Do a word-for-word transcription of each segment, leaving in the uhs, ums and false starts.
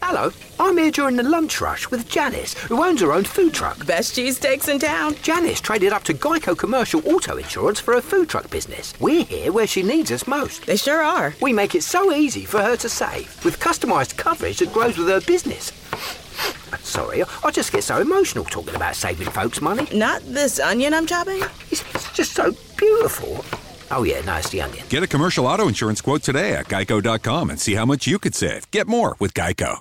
Hello, I'm here during the lunch rush with Janice, who owns her own food truck. Best cheesesteaks in town. Janice traded up to Geico Commercial Auto Insurance for her food truck business. We're here where she needs us most. They sure are. We make it so easy for her to save, with customised coverage that grows with her business. Sorry, I just get so emotional talking about saving folks money. Not this onion I'm chopping? It's, it's just so beautiful. Oh yeah, no, it's the onion. Get a commercial auto insurance quote today at geico dot com and see how much you could save. Get more with Geico.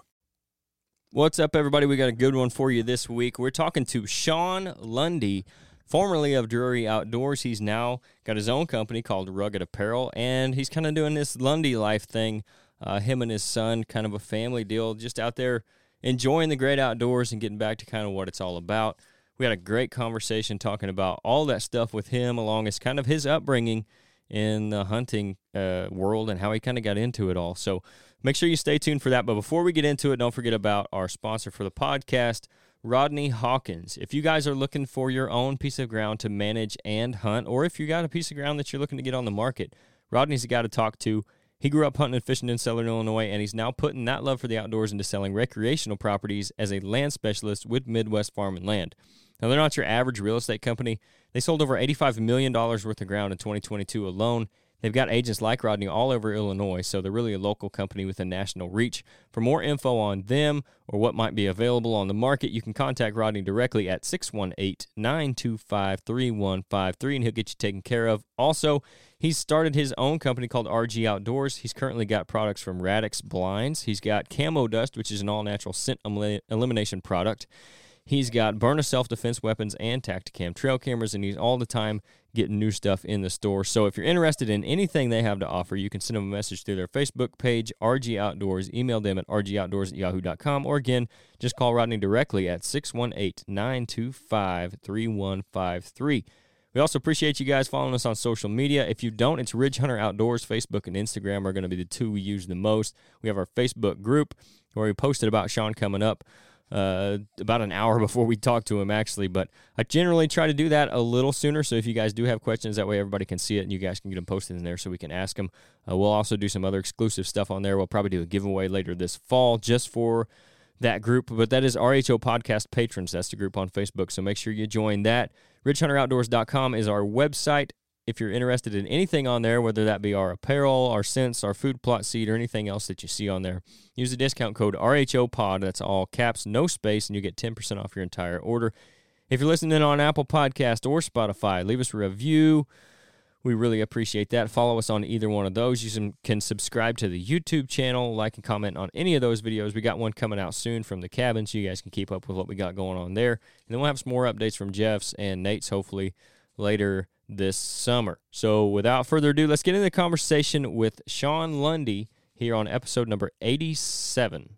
What's up, everybody? We got a good one for you this week. We're talking to Sean Lundy, formerly of Drury Outdoors. He's now got his own company called Rugged Apparel, and he's kind of doing this Lundy life thing. Uh, him and his son, kind of a family deal, just out there enjoying the great outdoors and getting back to kind of what it's all about. We had a great conversation talking about all that stuff with him, along as kind of his upbringing in the hunting uh, world and how he kind of got into it all. So make sure you stay tuned for that. But before we get into it, don't forget about our sponsor for the podcast, Rodney Hawkins. If you guys are looking for your own piece of ground to manage and hunt, or if you got a piece of ground that you're looking to get on the market, Rodney's the guy to talk to. He grew up hunting and fishing in Southern Illinois, and he's now putting that love for the outdoors into selling recreational properties as a land specialist with Midwest Farm and Land. Now, they're not your average real estate company. They sold over eighty-five million dollars worth of ground in twenty twenty-two alone. They've got agents like Rodney all over Illinois, so they're really a local company with a national reach. For more info on them or what might be available on the market, you can contact Rodney directly at six one eight, nine two five, three one five three, and he'll get you taken care of. Also, he's started his own company called R G Outdoors. He's currently got products from Radix Blinds. He's got Camo Dust, which is an all-natural scent elim- elimination product. He's got Byrna self-defense weapons and Tacticam trail cameras, and he's all the time getting new stuff in the store. So if you're interested in anything they have to offer, you can send them a message through their Facebook page, R G Outdoors. Email them at r g outdoors at yahoo dot com, or again, just call Rodney directly at six one eight, nine two five, three one five three. We also appreciate you guys following us on social media. If you don't, it's Ridge Hunter Outdoors. Facebook and Instagram are going to be the two we use the most. We have our Facebook group where we posted about Sean coming up uh, about an hour before we talked to him, actually. But I generally try to do that a little sooner, so if you guys do have questions, that way everybody can see it and you guys can get them posted in there so we can ask them. Uh, we'll also do some other exclusive stuff on there. We'll probably do a giveaway later this fall just for that group, but that is R H O Podcast Patrons. That's the group on Facebook, so make sure you join that. ridge hunter outdoors dot com is our website. If you're interested in anything on there, whether that be our apparel, our scents, our food plot seed, or anything else that you see on there, use the discount code R H O Pod. That's all caps, no space, and you get ten percent off your entire order. If you're listening on Apple Podcast or Spotify, leave us a review. We really appreciate that. Follow us on either one of those. You can subscribe to the YouTube channel, like and comment on any of those videos. We got one coming out soon from the cabin, so you guys can keep up with what we got going on there. And then we'll have some more updates from Jeff's and Nate's, hopefully, later this summer. So without further ado, let's get into the conversation with Sean Lundy here on episode number eighty-seven.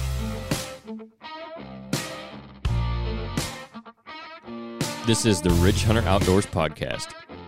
This is the Ridge Hunter Outdoors Podcast.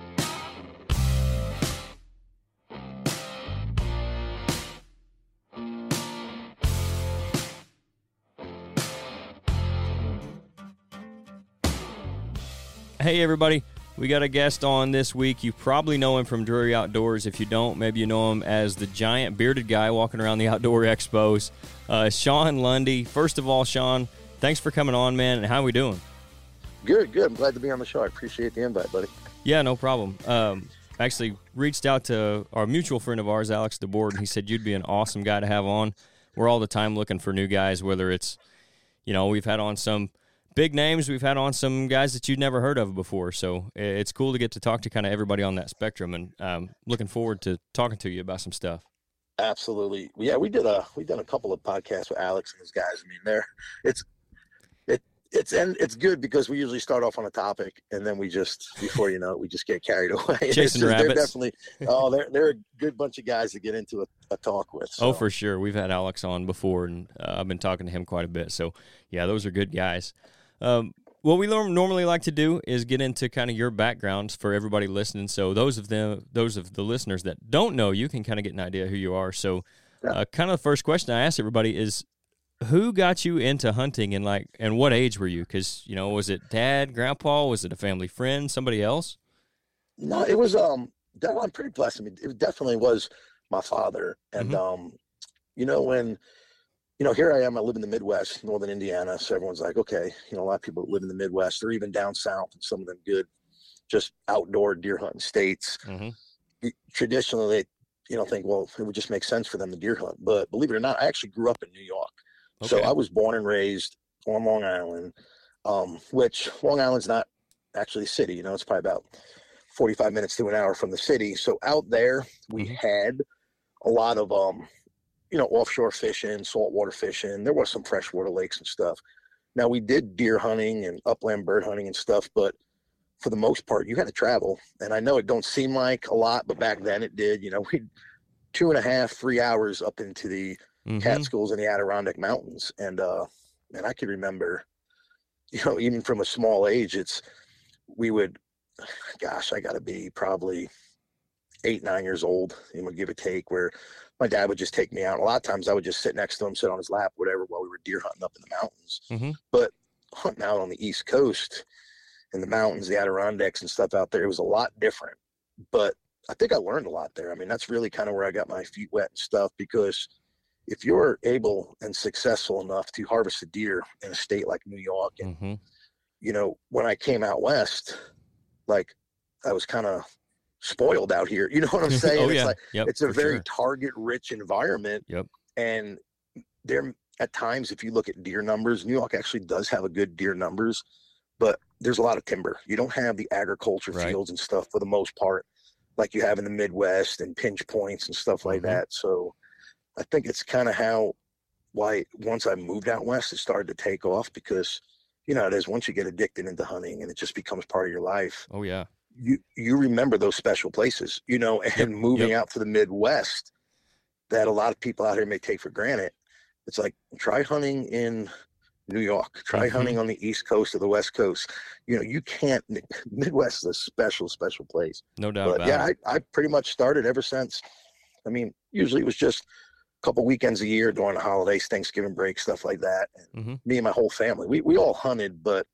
Hey, everybody. We got a guest on this week. You probably know him from Drury Outdoors. If you don't, maybe you know him as the giant bearded guy walking around the outdoor expos. Uh, Sean Lundy. First of all, Sean, thanks for coming on, man. And how are we doing? Good, good. I'm glad to be on the show. I appreciate the invite, buddy. Yeah, no problem. Um, actually reached out to our mutual friend of ours, Alex DeBoard, and he said you'd be an awesome guy to have on. We're all the time looking for new guys, whether it's, you know, we've had on some big names, we've had on some guys that you'd never heard of before, so it's cool to get to talk to kind of everybody on that spectrum, and um, looking forward to talking to you about some stuff. Absolutely. Yeah, we did a we done a couple of podcasts with Alex and his guys. I mean, they're it's it it's and it's good because we usually start off on a topic and then we just before you know it, we just get carried away. Chasing just, rabbits. They're definitely oh they're they're a good bunch of guys to get into a, a talk with. So. Oh, for sure. We've had Alex on before, and uh, I've been talking to him quite a bit. So yeah, those are good guys. Um, what we normally like to do is get into kind of your backgrounds for everybody listening. So those of them, those of the listeners that don't know you can kind of get an idea who you are. So uh, kind of the first question I ask everybody is, who got you into hunting, and like, and what age were you? Because, you know, was it dad, grandpa? Was it a family friend, somebody else? No, it was, um, I'm pretty blessed. I mean, it definitely was my father. And, mm-hmm. um, you know, when, you know, here I am, I live in the Midwest, northern Indiana. So everyone's like, okay, you know, a lot of people live in the Midwest or even down south and some of them good, just outdoor deer hunting states. Mm-hmm. Traditionally, they, you know, think, well, it would just make sense for them to deer hunt. But believe it or not, I actually grew up in New York. Okay. So I was born and raised on Long Island, um, which Long Island's not actually a city, you know, it's probably about forty-five minutes to an hour from the city. So out there, we Mm-hmm. had a lot of, um, you know, offshore fishing, saltwater fishing. There was some freshwater lakes and stuff. Now we did deer hunting and upland bird hunting and stuff, but for the most part, you had to travel. And I know it don't seem like a lot, but back then it did. You know, we two and a half, three hours up into the Mm-hmm. Catskills and the Adirondack Mountains, and uh, and I can remember, you know, even from a small age, it's we would, gosh, I got to be probably eight, nine years old, you know, give or take, where my dad would just take me out. A lot of times I would just sit next to him, sit on his lap, whatever, while we were deer hunting up in the mountains. Mm-hmm. But hunting out on the East Coast in the mountains, the Adirondacks and stuff out there, it was a lot different. But I think I learned a lot there. I mean, that's really kind of where I got my feet wet and stuff, because if you're able and successful enough to harvest a deer in a state like New York, and, Mm-hmm. you know, when I came out west, like I was kind of spoiled out here. You know what I'm saying? Oh, it's yeah. like, Yep, it's a for very sure. target rich environment. Yep. And there, at times, if you look at deer numbers, New York actually does have a good deer numbers, but there's a lot of timber. You don't have the agriculture Right. fields and stuff for the most part, like you have in the Midwest and pinch points and stuff like Mhm. that. So I think it's kind of how, why once I moved out west, it started to take off, because, you know, it is, once you get addicted into hunting and it just becomes part of your life, Oh, yeah. you, you remember those special places, you know, and Yep, moving yep. out to the Midwest that a lot of people out here may take for granted. It's like, try hunting in New York, try Mhm. hunting on the East Coast or the West Coast. You know, you can't, Midwest is a special, special place. No doubt But about yeah, it. I, I pretty much started ever since. I mean, usually it was just a couple weekends a year during the holidays, Thanksgiving break, stuff like that. And Mhm. me and my whole family, we, we all hunted, but,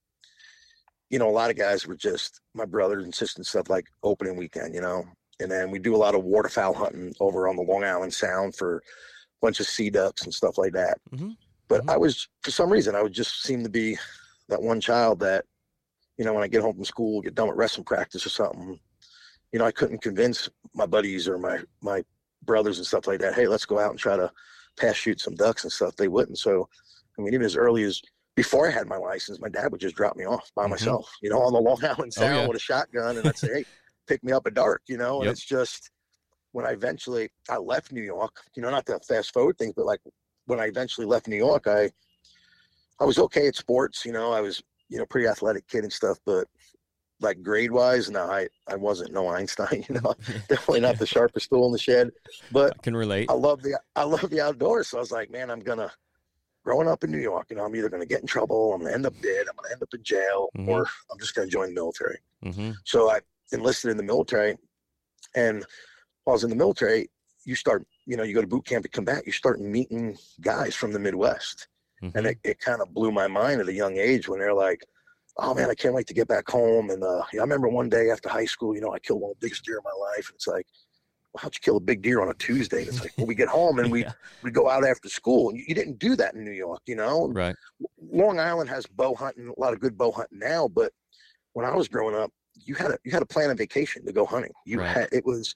you know, a lot of guys were just my brothers and sisters and stuff, like opening weekend, you know. And then we do a lot of waterfowl hunting over on the Long Island Sound for a bunch of sea ducks and stuff like that. Mhm. But Mhm. I was, for some reason, I would just seem to be that one child that, you know, when I get home from school, get done with wrestling practice or something, you know, I couldn't convince my buddies or my, my brothers and stuff like that, hey, let's go out and try to pass shoot some ducks and stuff. They wouldn't. So, I mean, even as early as before I had my license, my dad would just drop me off by Mhm. myself, you know, on the Long Island Oh, Sound yeah. with a shotgun. And I'd say, hey, pick me up at dark, you know, and Yep. it's just, when I eventually, I left New York, you know, not to fast forward things, but like when I eventually left New York, I, I was okay at sports, you know, I was, you know, pretty athletic kid and stuff, but like grade wise, no, I, I wasn't no Einstein, you know, definitely not the sharpest tool in the shed, but I can relate. I love the, I love the outdoors. So I was like, man, I'm going to, growing up in New York, you know, I'm either going to get in trouble, I'm going to end up dead, I'm going to end up in jail, Mhm. or I'm just going to join the military. Mm-hmm. So I enlisted in the military, and while I was in the military, you start, you know, you go to boot camp, you come back, you start meeting guys from the Midwest. Mm-hmm. And it, it kind of blew my mind at a young age when they're like, oh man, I can't wait to get back home. And uh, yeah, I remember one day after high school, you know, I killed one of the biggest deer in my life. And it's like, well, how'd you kill a big deer on a Tuesday? And it's like, well, we get home and we Yeah. we go out after school. And you, you didn't do that in New York, you know? Right. Long Island has bow hunting, a lot of good bow hunting now, but when I was growing up, you had a you had to plan a vacation to go hunting. You Right. had it was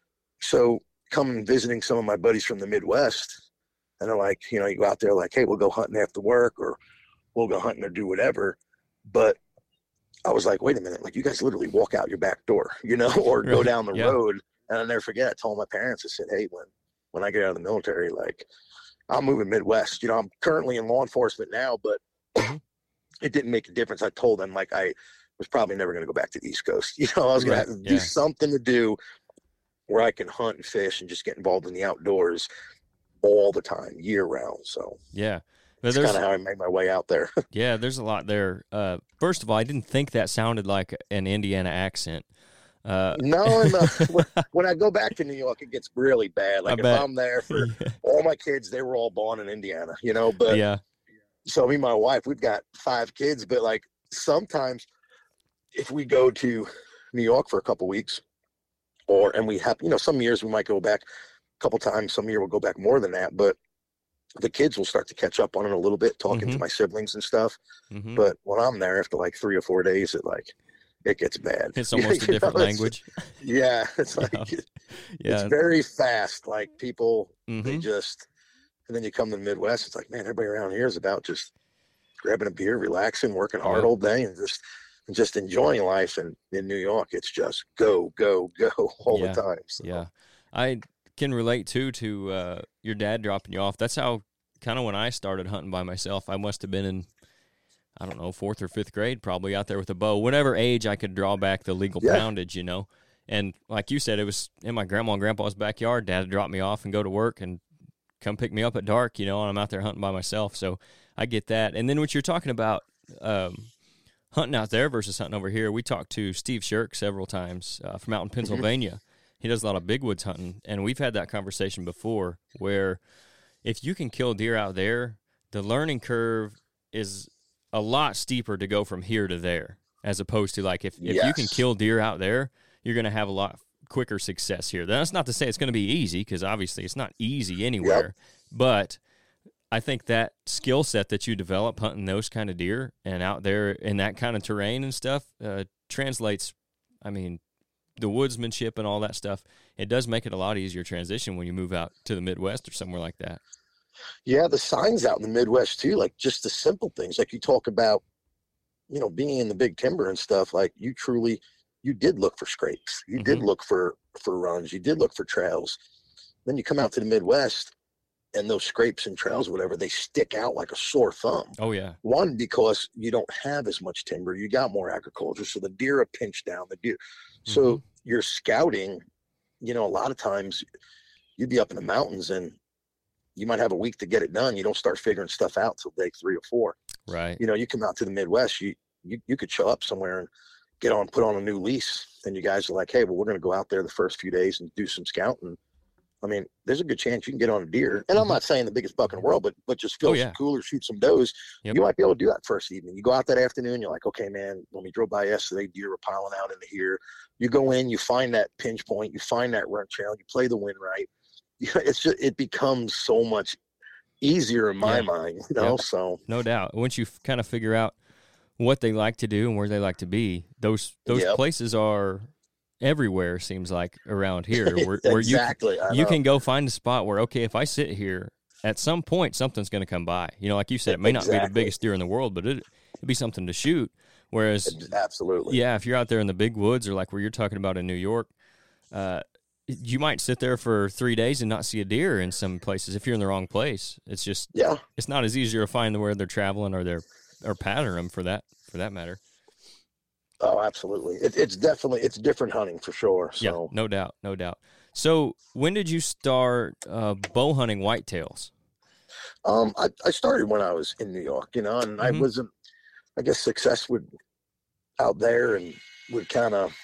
so coming visiting some of my buddies from the Midwest, and they're like, you know, you go out there like, hey, we'll go hunting after work, or we'll go hunting or do whatever. But I was like, wait a minute, like you guys literally walk out your back door, you know, or go Right. down the Yeah. road. And I'll never forget, I told my parents, I said, hey, when when I get out of the military, like I'm moving Midwest. You know, I'm currently in law enforcement now, but Mhm. it didn't make a difference. I told them like I was probably never going to go back to the East Coast. You know, I was going Right. to have to Yeah. do something to do where I can hunt and fish and just get involved in the outdoors all the time, year round. So Yeah. But that's there's kind of how I made my way out there. yeah, there's a lot there. Uh, first of all, I didn't think that sounded like an Indiana accent. Uh, No, no. When, when I go back to New York, it gets really bad. Like if bet. I'm there for yeah. all my kids, they were all born in Indiana, you know, but yeah. so me and my wife, we've got five kids, but like sometimes if we go to New York for a couple weeks, or and we have, you know, some years we might go back a couple times, some year we'll go back more than that, but the kids will start to catch up on it a little bit, talking Mhm. to my siblings and stuff. Mhm. But when I'm there after like three or four days, it like it gets bad. It's You almost a know, different it's- language. Yeah, it's like Yeah. it- Yeah. it's very fast. Like people, they Mhm. just, and then you come to the Midwest, it's like, man, everybody around here is about just grabbing a beer, relaxing, working hard Yep. all day, and just and just enjoying life. And in New York, it's just go, go, go all Yeah. the time. So, Yeah. I can relate too to uh, your dad dropping you off. That's how kind of when I started hunting by myself, I must have been in, I don't know, fourth or fifth grade, probably out there with a bow, whatever age I could draw back the legal Yeah. poundage, you know. And like you said, it was in my grandma and grandpa's backyard. Dad would drop me off and go to work and come pick me up at dark, you know, and I'm out there hunting by myself. So I get that. And then what you're talking about, um, hunting out there versus hunting over here, we talked to Steve Shirk several times uh, from out in Pennsylvania. He does a lot of big woods hunting, and we've had that conversation before where if you can kill deer out there, the learning curve is a lot steeper to go from here to there, as opposed to like if, if you can Yes. kill deer out there, you're going to have a lot quicker success here. That's not to say it's going to be easy, because obviously it's not easy anywhere, but I think that skill set that you develop hunting those kind of deer and out there in that kind of terrain and stuff uh, translates, I mean, the woodsmanship and all that stuff. It does make it a lot easier transition when you move out to the Midwest or somewhere like that. yeah, the signs out in the Midwest too, like just the simple things, like you talk about, you know, being in the big timber and stuff. Like you truly, you did look for scrapes, you did Mhm. look for for runs, you did look for trails. Then you come out to the Midwest, and those scrapes and trails, whatever, they stick out like a sore thumb. Oh, yeah. One, because you don't have as much timber, you got more agriculture, so the deer are pinched down. The deer, so Mhm. you're scouting. You know, a lot of times you'd be up in the mountains and you might have a week to get it done. You don't start figuring stuff out till day three or four. Right. You know, you come out to the Midwest, you you, you could show up somewhere and get on, put on a new lease, and you guys are like, hey, well, we're going to go out there the first few days and do some scouting. I mean, there's a good chance you can get on a deer. And I'm not saying the biggest buck in the world, but but just fill Oh, yeah. some coolers, shoot some does. Yep. You might be able to do that first evening. You go out that afternoon, you're like, okay, man, when we drove by yesterday, deer were piling out into here. You go in, you find that pinch point, you find that run trail, you play the wind right. It's just, it becomes so much easier in my Yeah. mind, you know? Yep. So No doubt. Once you kind of figure out what they like to do and where they like to be, those those Yep. places are everywhere, seems like, around here, where, where you exactly. I you know. can go find a spot where, okay, if I sit here, at some point something's going to come by. You know, like you said, it may not be the Exactly. biggest deer in the world, but it, it'd be something to shoot. Whereas, Absolutely. yeah, if you're out there in the big woods or like where you're talking about in New York, uh, you might sit there for three days and not see a deer in some places if you're in the wrong place. It's just, Yeah. it's not as easy to find where they're traveling or they're or pattern them for that for that matter. Oh, absolutely. It, it's definitely, it's different hunting for sure. So. Yeah, no doubt, no doubt. So, when did you start uh, bow hunting whitetails? Um, I, I started when I was in New York, you know, and I Mhm. wasn't, I guess success would out there and would kind of,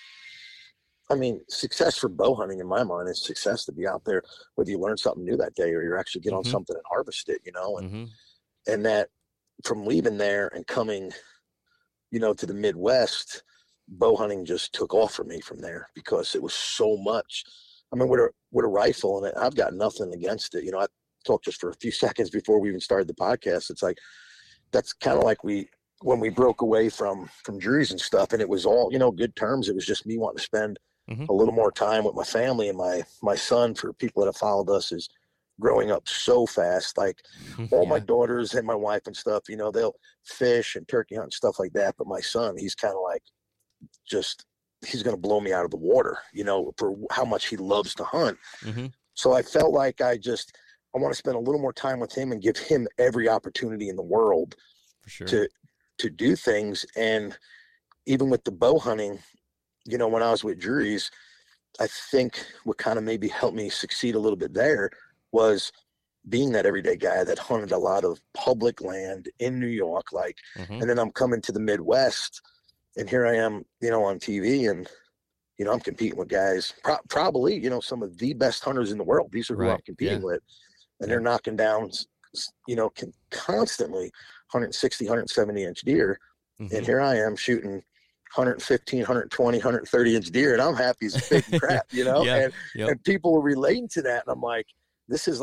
I mean, success for bow hunting in my mind is success to be out there, whether you learn something new that day or you actually get on Mhm. something and harvest it, you know, and, Mm-hmm. and that from leaving there and coming, you know, to the Midwest, bow hunting just took off for me from there because it was so much. I mean, with a, with a rifle, and I've got nothing against it. You know, I talked just for a few seconds before we even started the podcast. It's like, that's kind of like we, when we broke away from, from Drew's and stuff, and it was all, you know, good terms. It was just me wanting to spend Mhm. a little more time with my family, and my, my son, for people that have followed us, is growing up so fast. Like all my Yeah. daughters and my wife and stuff, you know, they'll fish and turkey hunt and stuff like that. But my son, he's kind of like, just, he's going to blow me out of the water, you know, for how much he loves to hunt. Mhm. So I felt like I just, I want to spend a little more time with him and give him every opportunity in the world For sure. to, to do things. And even with the bow hunting, you know, when I was with Drew's, I think what kind of maybe helped me succeed a little bit there was being that everyday guy that hunted a lot of public land in New York, like, Mhm. and then I'm coming to the Midwest, and here I am, you know, on T V, and, you know, I'm competing with guys, pro- probably, you know, some of the best hunters in the world. These are who I'm Right, competing yeah. with, and Yeah. they're knocking down, s- s- you know, con- constantly one sixty, one seventy inch deer. Mhm. And here I am shooting one fifteen, one twenty, one thirty inch deer, and I'm happy as a pig and crap, you know? Yeah, And, yep. and people are relating to that. And I'm like, this is like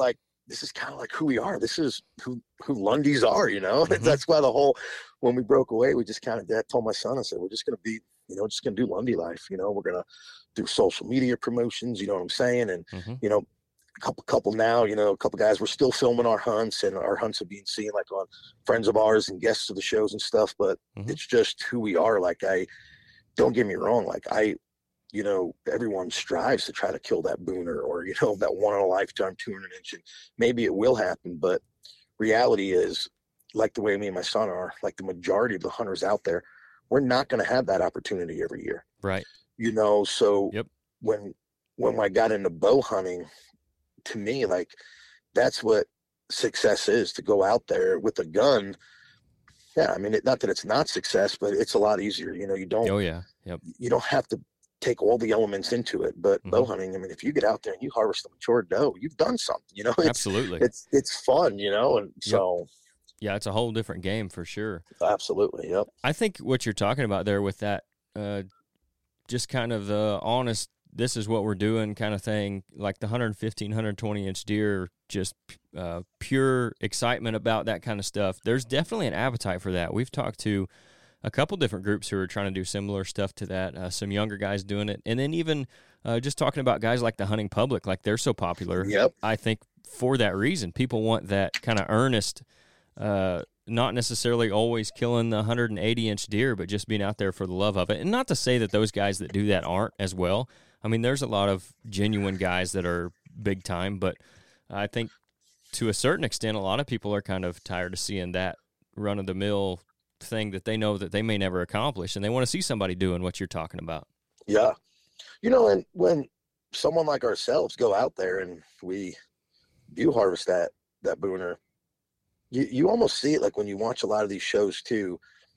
this is kind of like who we are. This is who, who Lundys are, you know? Mm-hmm. That's why the whole, when we broke away, we just kind of, Dad told my son, I said, we're just going to be, you know, just going to do Lundy life. You know, we're going to do social media promotions, you know what I'm saying? And, Mm-hmm. you know, a couple, couple now, you know, a couple guys, we're still filming our hunts, and our hunts are being seen like on friends of ours and guests of the shows and stuff, but Mhm. it's just who we are. Like, I, don't get me wrong. Like, I, you know, everyone strives to try to kill that booner, or, you know, that one in a lifetime two hundred inch, and maybe it will happen. But reality is, like the way me and my son are, like the majority of the hunters out there, we're not going to have that opportunity every year. Right. You know, so Yep. when, when I got into bow hunting, to me, like, that's what success is, to go out there with a gun. Yeah. I mean, it, not that it's not success, but it's a lot easier. You know, you don't, Oh yeah. Yep. you don't have to take all the elements into it. But Mhm. bow hunting, I mean, if you get out there and you harvest a mature doe, you've done something, you know. It's, Absolutely. it's it's fun, you know. And so Yeah, it's a whole different game for sure. absolutely, yep. I think what you're talking about there with that, uh, just kind of the honest, this is what we're doing kind of thing, like the one fifteen, one twenty inch deer, just uh, pure excitement about that kind of stuff. There's definitely an appetite for that. We've talked to a couple different groups who are trying to do similar stuff to that, uh, some younger guys doing it, and then even uh, just talking about guys like the Hunting Public, like they're so popular. Yep. I think for that reason, people want that kind of earnest, uh, not necessarily always killing the one eighty inch deer, but just being out there for the love of it. And not to say that those guys that do that aren't as well. I mean, there's a lot of genuine guys that are big time, but I think to a certain extent, a lot of people are kind of tired of seeing that run of the mill thing that they know that they may never accomplish, and they want to see somebody doing what you're talking about. Yeah. You know, and when someone like ourselves go out there and we do harvest that that booner, you, you almost see it, like when you watch a lot of these shows too,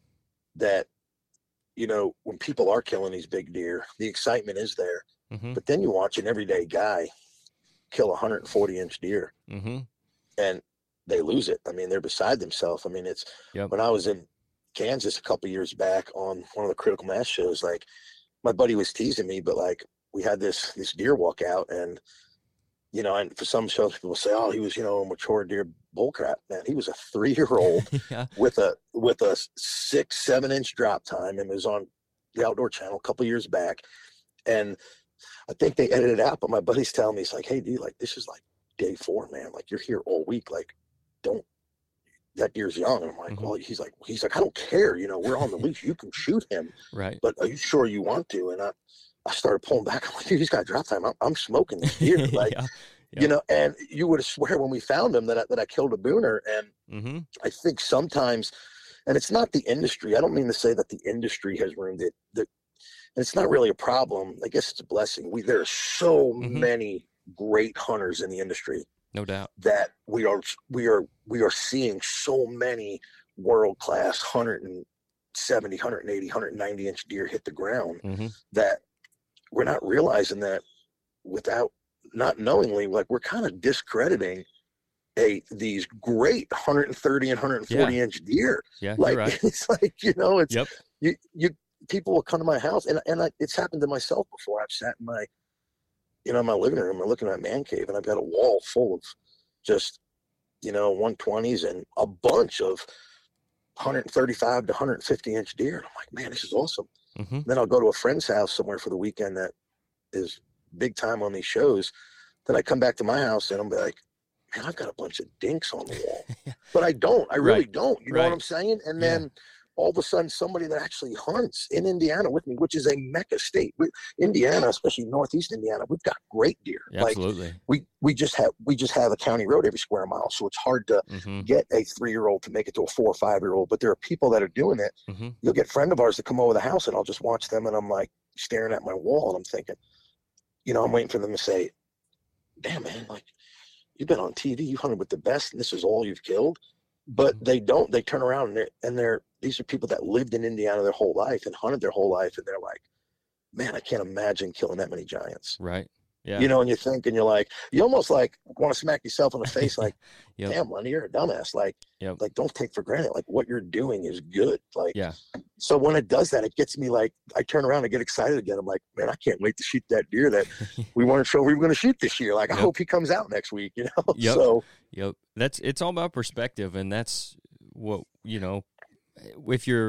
that, you know, when people are killing these big deer, the excitement is there. Mm-hmm. But then you watch an everyday guy kill a one forty inch deer, Mm-hmm. and they lose it. I mean, they're beside themselves. I mean, it's Yep. when I was in Kansas a couple years back on one of the Critical Mass shows, like, my buddy was teasing me, but like, we had this this deer walk out, and, you know, and for some shows people say, oh, he was, you know, a mature deer. Bullcrap, man. He was a three year old Yeah. with a with a six, seven inch drop time, and was on the Outdoor Channel a couple years back. And I think they edited it out, but my buddy's telling me, he's like, hey dude, like, this is like day four, man. Like, you're here all week. Like, don't, that deer's young. And I'm like, Mhm. well, he's like, he's like, I don't care. You know, we're on the leash. You can shoot him, Right. but are you sure you want to? And I, I started pulling back. I'm like, dude, he's got drop time. I'm, I'm smoking this deer. Like, Yeah. you know, and you would swear when we found him that I, that I killed a booner. And Mm-hmm. I think sometimes, and it's not the industry. I don't mean to say that the industry has ruined it. The, and it's not really a problem. I guess it's a blessing. We there are so Mhm. many great hunters in the industry No doubt. that we are we are we are seeing so many world class one seventy, one eighty, one ninety inch deer hit the ground Mm-hmm. that we're not realizing that without not knowingly, like, we're kind of discrediting a these great one thirty and one forty Yeah. inch deer. Yeah. Like, You're right. it's like, you know, it's Yep. you you people will come to my house, and and I, it's happened to myself before. I've sat in my, you know, my living room and looking at my man cave, and I've got a wall full of just, you know, one twenties and a bunch of one thirty-five to one fifty inch deer. And I'm like, man, this is awesome. Mm-hmm. Then I'll go to a friend's house somewhere for the weekend that is big time on these shows. Then I come back to my house and I'm like, man, I've got a bunch of dinks on the wall. But I don't. I really Right. don't. You know Right. what I'm saying? And Yeah. then all of a sudden, somebody that actually hunts in Indiana with me, which is a mecca state. We, Indiana, especially Northeast Indiana, we've got great deer. Like, Absolutely. we we just have we just have a county road every square mile, so it's hard to Mm-hmm. get a three year old to make it to a four or five year old. But there are people that are doing it. Mm-hmm. You'll get friend of ours to come over the house, and I'll just watch them, and I'm like staring at my wall, and I'm thinking, you know, I'm waiting for them to say, damn, man, like, you've been on T V, you hunted with the best, and this is all you've killed. But they don't. They turn around, and they're, and they're these are people that lived in Indiana their whole life and hunted their whole life, and they're like, man, I can't imagine killing that many giants. Right. Yeah. You know, and you think, and you're like, you almost like want to smack yourself in the face, like, Yep. damn, Lenny, you're a dumbass. Like, Yep. like don't take for granted. Like what you're doing is good. Like, Yeah. so when it does that, it gets me like, I turn around and get excited again. I'm like, man, I can't wait to shoot that deer that we weren't sure we were going to shoot this year. Like, Yep. I hope he comes out next week, you know? Yep. So, Yep. That's it's all about perspective, and that's what you know. If you're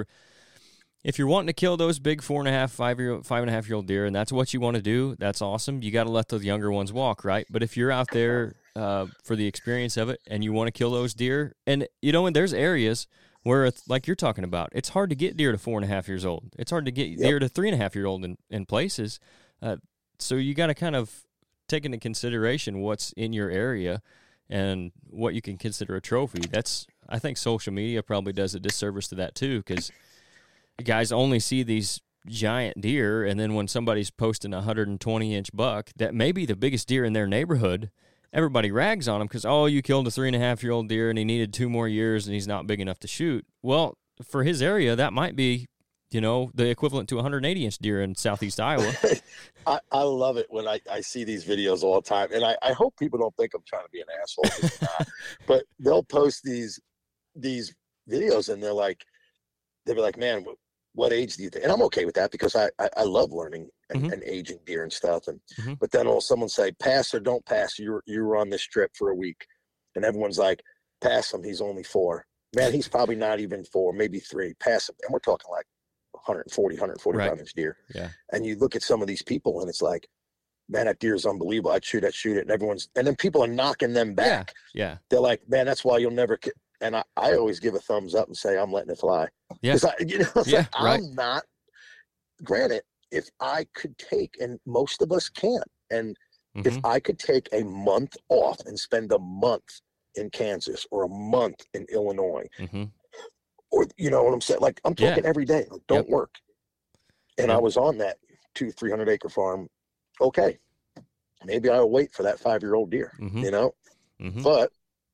if you're wanting to kill those big four and a half, five year, five and a half year old deer, and that's what you want to do, that's awesome. You got to let those younger ones walk, right? But if you're out there uh, for the experience of it, and you want to kill those deer, and you know, and there's areas where it's like you're talking about, it's hard to get deer to four and a half years old. It's hard to get Yep. deer to three and a half year old in in places. Uh, so you got to kind of take into consideration what's in your area and what you can consider a trophy. That's, I think social media probably does a disservice to that too, because guys only see these giant deer, and then when somebody's posting a one hundred twenty inch buck that may be the biggest deer in their neighborhood, everybody rags on him because, oh, you killed a three and a half year old deer and he needed two more years and he's not big enough to shoot. Well, for his area, that might be, you know, the equivalent to a one hundred eighty inch deer in southeast Iowa. I, I love it when I, I see these videos all the time. And I, I hope people don't think I'm trying to be an asshole. 'Cause I'm not. But they'll post these these videos and they're like, they'll be like, man, what, what age do you think? And I'm okay with that because I, I, I love learning and, Mhm. and aging deer and stuff. And Mhm. but then will someone say, pass or don't pass, you were, you were on this trip for a week. And everyone's like, pass him, he's only four. Man, he's probably not even four, maybe three. Pass him. And we're talking like one forty, one forty-five Right. inch deer. Yeah. And you look at some of these people and it's like, man, that deer is unbelievable. I'd shoot it, shoot it. And everyone's, and then people are knocking them back. Yeah. They're like, man, that's why you'll never, ki-. And I, I always give a thumbs up and say, I'm letting it fly. Yeah. Because I, you know, it's Yeah, like, right. I'm not, granted, if I could take, and most of us can't, and if Mhm. I could take a month off and spend a month in Kansas or a month in Illinois, Mhm. or you know what I'm saying? Like I'm Yeah. talking every day, like, don't Yep. work. And I Yep. was on that two, three hundred acre farm. Okay, maybe I'll wait for that five year old deer, Mhm. you know. Mhm. But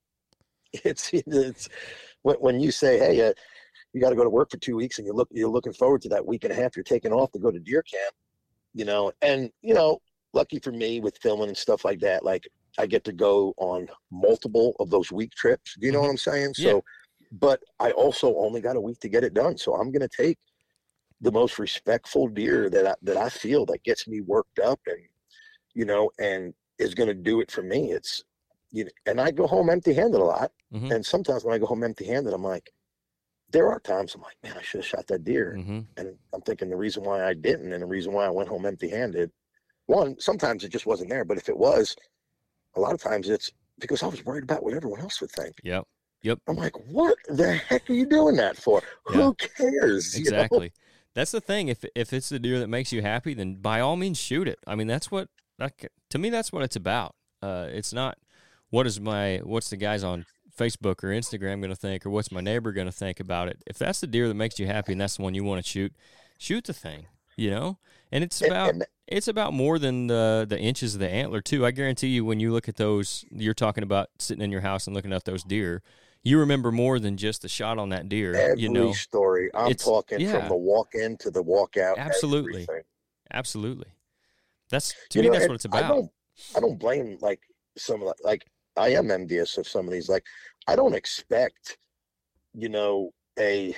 it's it's when, when you say, hey, uh, you got to go to work for two weeks, and you look you're looking forward to that week and a half you're taking off to go to deer camp, you know. And you know, lucky for me with filming and stuff like that, like I get to go on multiple of those week trips. Do you know Mhm. what I'm saying? Yeah. So, but I also only got a week to get it done, so I'm going to take the most respectful deer that I, that I feel that gets me worked up, and you know, and is going to do it for me. It's you know, and I go home empty-handed a lot, Mhm. and sometimes when I go home empty-handed, I'm like, there are times I'm like, man, I should have shot that deer, Mhm. and I'm thinking the reason why I didn't, and the reason why I went home empty-handed. One, sometimes it just wasn't there, but if it was, a lot of times it's because I was worried about what everyone else would think. Yep. Yep. I'm like, what the heck are you doing that for? Yeah. Who cares? you know? Exactly. That's the thing. If if it's the deer that makes you happy, then by all means shoot it. I mean, that's what that, to me that's what it's about. Uh, it's not what is my what's the guys on Facebook or Instagram going to think, or what's my neighbor going to think about it. If that's the deer that makes you happy and that's the one you want to shoot, shoot the thing. You know, and it's And- about and- it's about more than the the inches of the antler too. I guarantee you, when you look at those, you're talking about sitting in your house and looking at those deer. You remember more than just the shot on that deer. Every you know, story. I'm It's- talking yeah. from the walk in to the walk out. Absolutely. everything. absolutely. That's to You me. know, That's and what it's I about. don't, I don't blame like some of the, like I am envious of some of these. Like I don't expect, you know, a,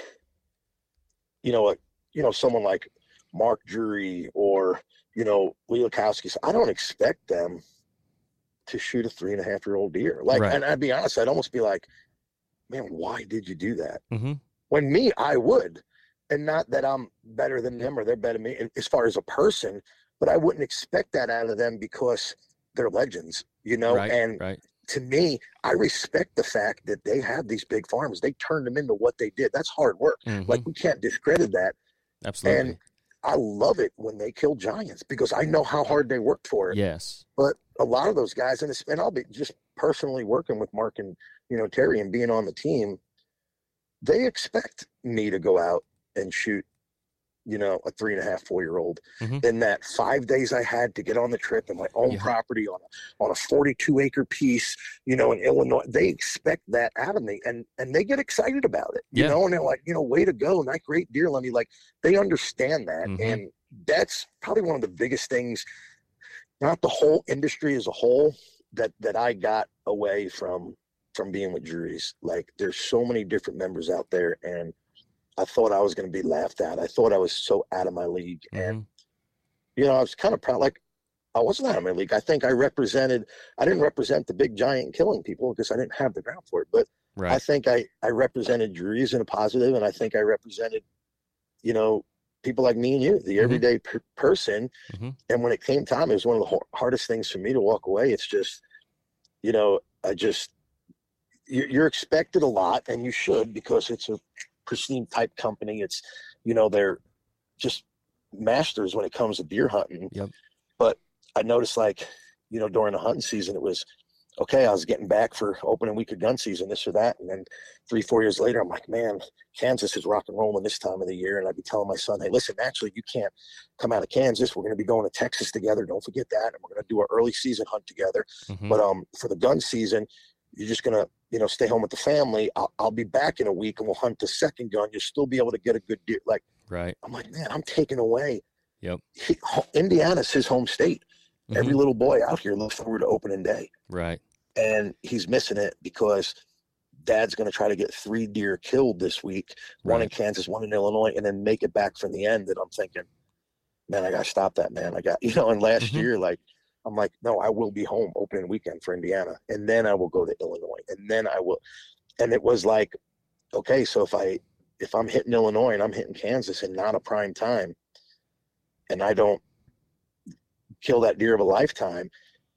you know, a, you know, someone like Mark Drury or you know Lee Lukowski. I don't expect them to shoot a three and a half year old deer. Like, Right. and I'd be honest, I'd almost be like, man, why did you do that? Mm-hmm. When me, I would, and not that I'm better than them or they're better than me as far as a person, but I wouldn't expect that out of them because they're legends, you know. Right. And right. to me, I respect the fact that they have these big farms. They turned them into what they did. That's hard work. Mhm. Like we can't discredit that. Absolutely. And I love it when they kill giants because I know how hard they worked for it. yes. But a lot of those guys, and, it's, and I'll be just personally working with Mark and, you know, Terry and being on the team, they expect me to go out and shoot, you know, a three and a half, four year old. Mhm. In that five days I had to get on the trip in my own Yeah. property on a, on a forty-two acre piece, you know, in Illinois, they expect that out of me and, and they get excited about it, you Yeah. know, and they're like, you know, way to go. That great deer. Let me like, they understand that. Mhm. And that's probably one of the biggest things not the whole industry as a whole, that that I got away from from being with Drury's. Like, there's so many different members out there, and I thought I was going to be laughed at. I thought I was so out of my league, Mm-hmm. and you know, I was kind of proud. Like, I wasn't out of my league. I think I represented. I didn't represent the big giant killing people because I didn't have the ground for it. But Right. I think I I represented Drury's in a positive, and I think I represented, you know, people like me and you, the Mhm. everyday per- person. Mhm. And when it came time, it was one of the ho- hardest things for me to walk away. It's just, you know, I just you- you're expected a lot, and you should, because it's a pristine type company. It's, you know, they're just masters when it comes to deer hunting. Yep. But I noticed, like, you know, during the hunting season, it was okay. I was getting back for opening week of gun season, this or that, and then three, four years later, I'm like, man, Kansas is rock and rolling this time of the year. And I'd be telling my son, hey, listen, actually, you can't come out of Kansas. We're going to be going to Texas together. Don't forget that. And we're going to do our early season hunt together. Mhm. But um, for the gun season, you're just going to, you know, stay home with the family. I'll, I'll be back in a week, and we'll hunt the second gun. You'll still be able to get a good deer. Like, Right. I'm like, man, I'm taking away. Yep. He, Indiana's his home state. Every Mhm. little boy out here looks forward to opening day, Right. and he's missing it because dad's going to try to get three deer killed this week, one in Right. Kansas, one in Illinois, and then make it back from the end. And I'm thinking, man, I got to stop that, man. I got, you know, and last Mhm. year, like, I'm like, no, I will be home opening weekend for Indiana, and then I will go to Illinois, and then I will. And it was like, okay, so if I, if I'm hitting Illinois and I'm hitting Kansas and not a prime time, and I don't kill that deer of a lifetime,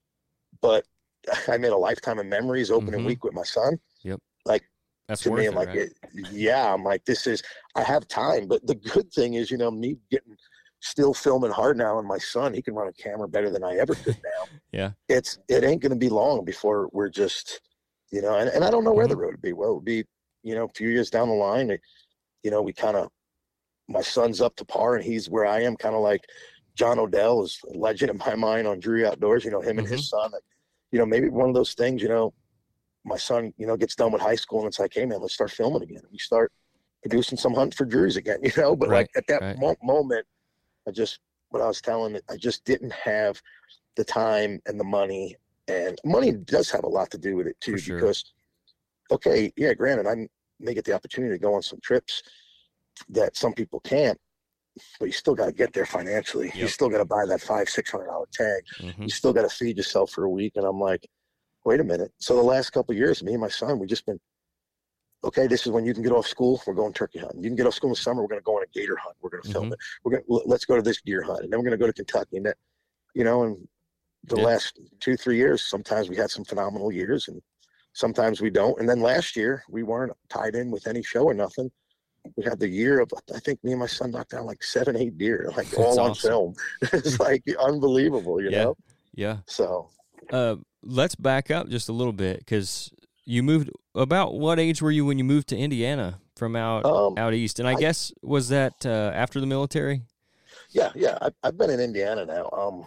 but I made a lifetime of memories opening Mhm. week with my son. Yep. Like, That's to worth me, it, I'm like, right? it, yeah, I'm like, this is, I have time. But the good thing is, you know, me getting, still filming hard now, and my son, he can run a camera better than I ever could now. Yeah. It's, it ain't going to be long before we're just, you know, and, and I don't know where Mhm. the road would be. Well, it would be, you know, a few years down the line, it, you know, we kind of, my son's up to par, and he's where I am, kind of like John Odell is a legend in my mind on Drury Outdoors, you know, him and Mm-hmm. his son. Like, you know, maybe one of those things, you know, my son, you know, gets done with high school, and it's like, hey, man, let's start filming again. We start producing some hunt for Drury's again, you know. But Right, like at that right. mo- moment, I just, what I was telling it, I just didn't have the time and the money. And money does have a lot to do with it too, For sure. because, okay, yeah, granted, I may get the opportunity to go on some trips that some people can't, but you still got to get there financially. You Yep. still got to buy that five, six hundred dollar tag. Mhm. You still got to feed yourself for a week. And I'm like, wait a minute. So the last couple of years, me and my son, we just been, okay, this is when you can get off school. We're going turkey hunting. You can get off school in the summer. We're going to go on a gator hunt. We're going to film Mhm. it. We're going to, let's go to this deer hunt. And then we're going to go to Kentucky. And that, you know, and the Yeah. last two, three years, sometimes we had some phenomenal years, and sometimes we don't. And then last year, we weren't tied in with any show or nothing. We had the year of, I think me and my son knocked down like seven, eight deer, like That's all on awesome. film. It's like unbelievable, you Yeah. know? Yeah. So, Uh, let's back up just a little bit, because you moved. About what age were you when you moved to Indiana from out um, out east? And I, I- guess was that uh, after the military? yeah, yeah. I, I've been in Indiana now. Um,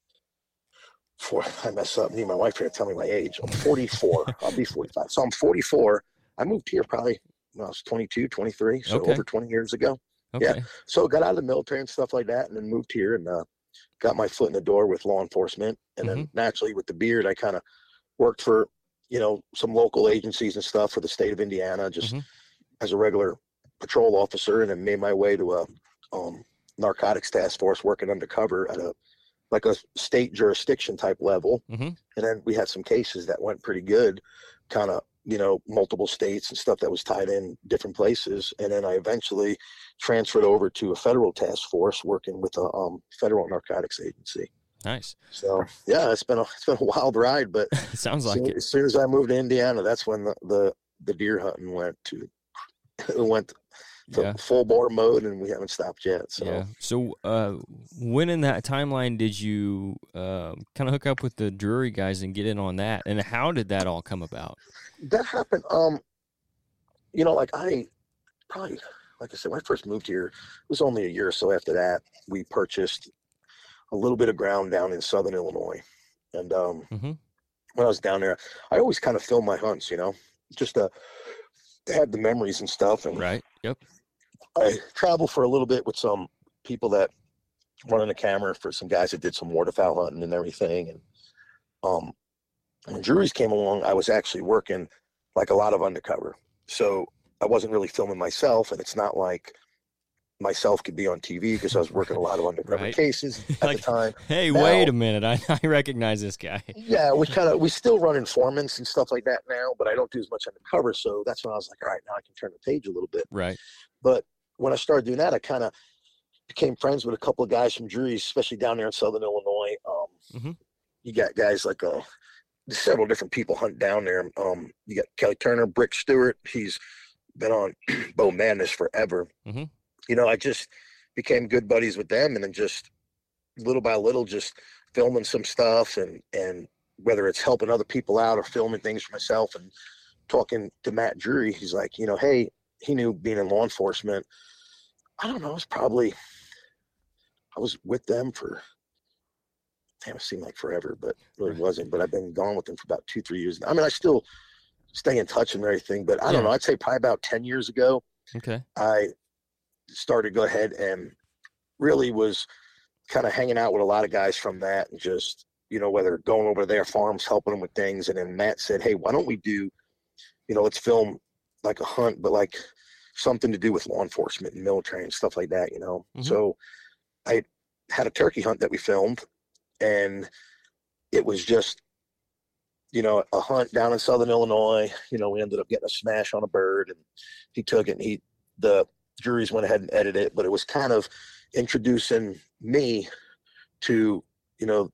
for I mess up. Me and my wife here to tell me my age. I'm forty-four. I'll be forty-five. So I'm forty-four. I moved here probably when I was twenty-two, twenty-three. So Okay. over twenty years ago. Okay. So got out of the military and stuff like that, and then moved here and uh, got my foot in the door with law enforcement. And then naturally with the beard, I kind of worked for, you know, some local agencies and stuff for the state of Indiana, just Mhm. as a regular patrol officer, and then made my way to a um, narcotics task force working undercover at a like a state jurisdiction type level. Mhm. And then we had some cases that went pretty good, kind of, you know, multiple states and stuff that was tied in different places. And then I eventually transferred over to a federal task force working with a um, federal narcotics agency. Nice. So yeah, it's been a it's been a wild ride, but It sounds as like soon, it. as soon as I moved to Indiana, that's when the the, the deer hunting went to it went to Yeah. full bore mode, and we haven't stopped yet. So Yeah. So, uh, when in that timeline did you uh, kind of hook up with the Drury guys and get in on that? And how did that all come about? that happened. Um, you know, like I probably, like I said, when I first moved here, it was only a year or so after that, we purchased a little bit of ground down in southern Illinois. And um, Mhm. when I was down there, I always kind of filmed my hunts, you know, just to, to have the memories and stuff. And Right. Yep. I traveled for a little bit with some people that running a camera for some guys that did some waterfowl hunting and everything. And um, when Drury's came along, I was actually working like a lot of undercover. So I wasn't really filming myself, and it's not like myself could be on T V because I was working a lot of undercover Right. cases at Like, the time. Hey, Now- wait a minute. I, I recognize this guy. Yeah, we kind of we still run informants and stuff like that now, but I don't do as much undercover. So that's when I was like, all right, now I can turn the page a little bit. Right. But when I started doing that, I kind of became friends with a couple of guys from Drury's, especially down there in Southern Illinois. Um, Mhm. You got guys like uh, several different people hunt down there. Um, you got Kelly Turner, Brick Stewart. He's been on Bow Madness forever. Mhm. You know, I just became good buddies with them, and then just little by little, just filming some stuff, and and whether it's helping other people out or filming things for myself, and talking to Matt Drury, he's like, you know, hey, he knew being in law enforcement. I don't know, it was probably I was with them for damn, it seemed like forever, but it really Right. wasn't. But I've been gone with them for about two, three years. I mean, I still stay in touch and everything, but I don't Yeah. know. I'd say probably about ten years ago, Okay. I started to go ahead and really was kind of hanging out with a lot of guys from that, and just, you know, whether going over to their farms, helping them with things. And then Matt said, hey, why don't we do, you know, let's film like a hunt, but like something to do with law enforcement and military and stuff like that, you know? Mhm. So I had a turkey hunt that we filmed, and it was just, you know, a hunt down in Southern Illinois. You know, we ended up getting a smash on a bird, and he took it, and he, the Drury's went ahead and edited it, but it was kind of introducing me to, you know,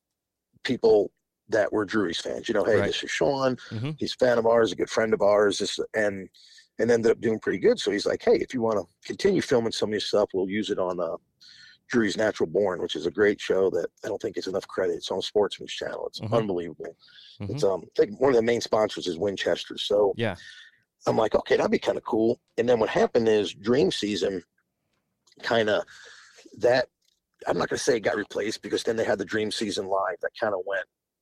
people that were Drury's fans. You know, hey, Right. this is Sean. Mhm. He's a fan of ours, a good friend of ours. This, and and ended up doing pretty good. So he's like, hey, if you want to continue filming some of your stuff, we'll use it on uh, Drury's Natural Born, which is a great show that I don't think gets enough credit. It's on Sportsman's Channel. It's Mhm. unbelievable. Mhm. It's um, I think one of the main sponsors is Winchester. So Yeah. I'm like, okay, that'd be kind of cool. And then what happened is Dream Season kind of that, I'm not going to say it got replaced, because then they had the Dream Season Live that kind of went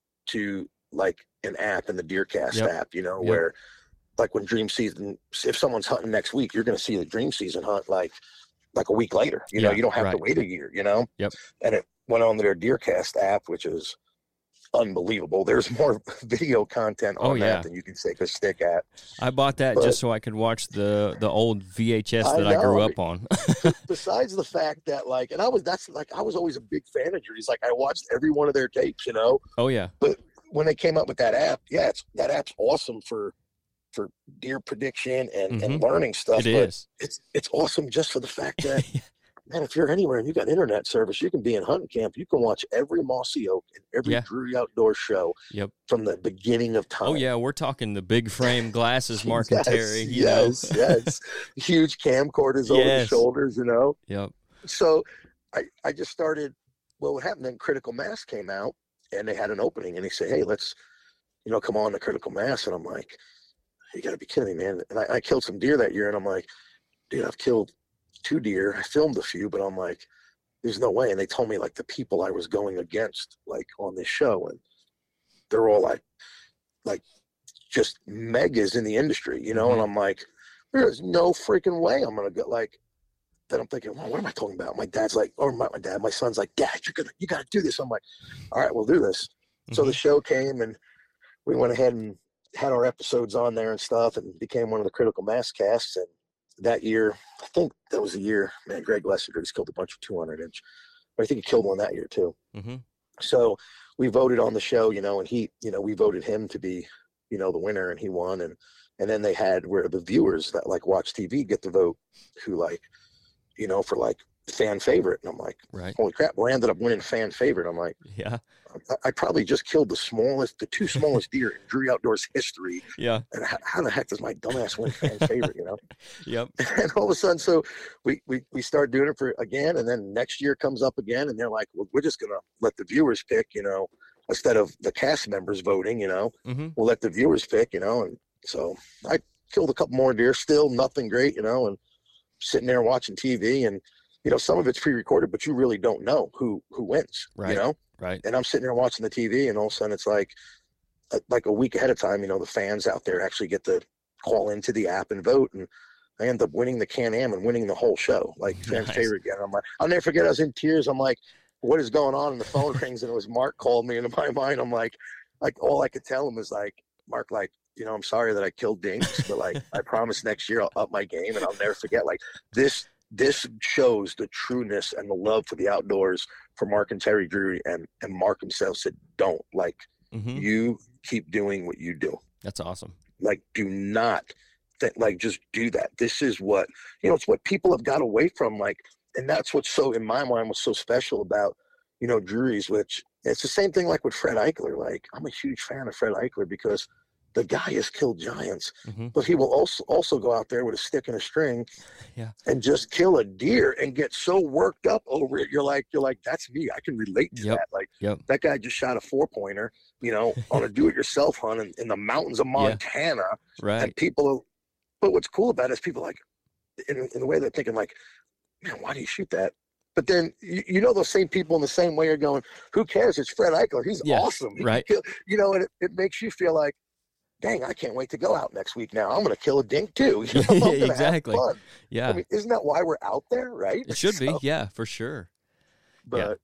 to like an app in the Deercast Yep. app, you know, Yep. where like when Dream Season, if someone's hunting next week, you're going to see the Dream Season hunt like like a week later. You know, Yeah, you don't have to right. wait a year, you know? Yep. And it went on to their Deercast app, which is unbelievable. There's more video content on Oh, yeah. that than you can take a stick at. I bought that But- just so I could watch the the old V H S I that I, grew know. up on. Besides the fact that like, and I was, that's like, I was always a big fan of Drury's. Like I watched every one of their tapes, you know? Oh yeah. When they came up with that app, yeah, it's, that app's awesome for for deer prediction and, and learning stuff. Mm-hmm. It but is. it's it's awesome just for the fact that, man, if you're anywhere and you got internet service, you can be in hunting camp. You can watch every Mossy Oak and every Yeah. Drury Outdoor show Yep. from the beginning of time. Oh yeah, we're talking the big frame glasses, Mark yes, and Terry. You yes, know? yes. Huge camcorders over the Yes. shoulders, you know? Yep. So I, I just started, well, what happened then, Critical Mass came out, and they had an opening, and they said, hey, let's, you know, come on to Critical Mass. And I'm like, you got to be kidding me, man. And I, I killed some deer that year, and I'm like, dude, I've killed two deer. I filmed a few, but I'm like, there's no way. And they told me, like, the people I was going against, like, on this show, and they're all, like, like just megas in the industry, you know? Mhm. And I'm like, there's no freaking way I'm going to go, like, then I'm thinking, well, what am I talking about? My dad's like, or my, my dad, my son's like, Dad, you're gonna, you got to do this. I'm like, all right, we'll do this. So Mhm. the show came, and we went ahead and had our episodes on there and stuff, and became one of the Critical Mass casts. And that year, I think that was the year, man, Greg Lessiter just killed a bunch of two hundred inch. But I think he killed one that year too. Mhm. So we voted on the show, you know, and he, you know, we voted him to be, you know, the winner, and he won. And and then they had where the viewers that like watch T V get to vote, who like, you know, for like fan favorite. And I'm like, Right. holy crap, we ended up winning fan favorite. I'm like, Yeah. I, I probably just killed the smallest, the two smallest deer in Drury Outdoors history. Yeah. And how, how the heck does my dumbass win fan favorite, you know? Yep. And all of a sudden, so we, we, we start doing it for again, and then next year comes up again, and they're like, well, we're just going to let the viewers pick, you know, instead of the cast members voting, you know, Mhm. we'll let the viewers pick, you know? And so I killed a couple more deer, still nothing great, you know, and sitting there watching T V, and, you know, some of it's pre-recorded, but you really don't know who, who wins, Right. you know? Right. And I'm sitting there watching the T V, and all of a sudden it's like, uh, like a week ahead of time, you know, the fans out there actually get to call into the app and vote. And I ended up winning the Can-Am and winning the whole show, like fans' Nice. favorite again. I'm like, I'll never forget. I was in tears. I'm like, what is going on? And the phone rings, and it was Mark called me. And in my mind, I'm like, like all I could tell him is like, Mark, like, you know, I'm sorry that I killed Dinks, but like, I promise next year I'll up my game, and I'll never forget. Like this, this shows the trueness and the love for the outdoors for Mark and Terry Drury, and and Mark himself said, don't like Mm-hmm. you keep doing what you do. That's awesome. Like, do not th- like just do that. This is what, you know, it's what people have got away from. Like, and that's what's so, in my mind, was so special about, you know, Drury's, which it's the same thing like with Fred Eichler. Like, I'm a huge fan of Fred Eichler because the guy has killed giants, Mm-hmm. but he will also also go out there with a stick and a string Yeah. and just kill a deer and get so worked up over it. You're like, you're like, that's me. I can relate to Yep. that. Like, Yep. that guy just shot a four pointer, you know, on a do-it-yourself hunt in, in the mountains of Montana. Right. And people, are, but what's cool about it is people like, in, in the way they're thinking, like, man, why do you shoot that? But then you, you know those same people in the same way are going, who cares? It's Fred Eichler. He's Yeah, awesome. He can right. kill- you know, and it, it makes you feel like, dang, I can't wait to go out next week now. I'm going to kill a dink too. You know, I'm gonna have Exactly. fun. Yeah. I mean, isn't that why we're out there, right? It should be. So, Yeah, for sure. But,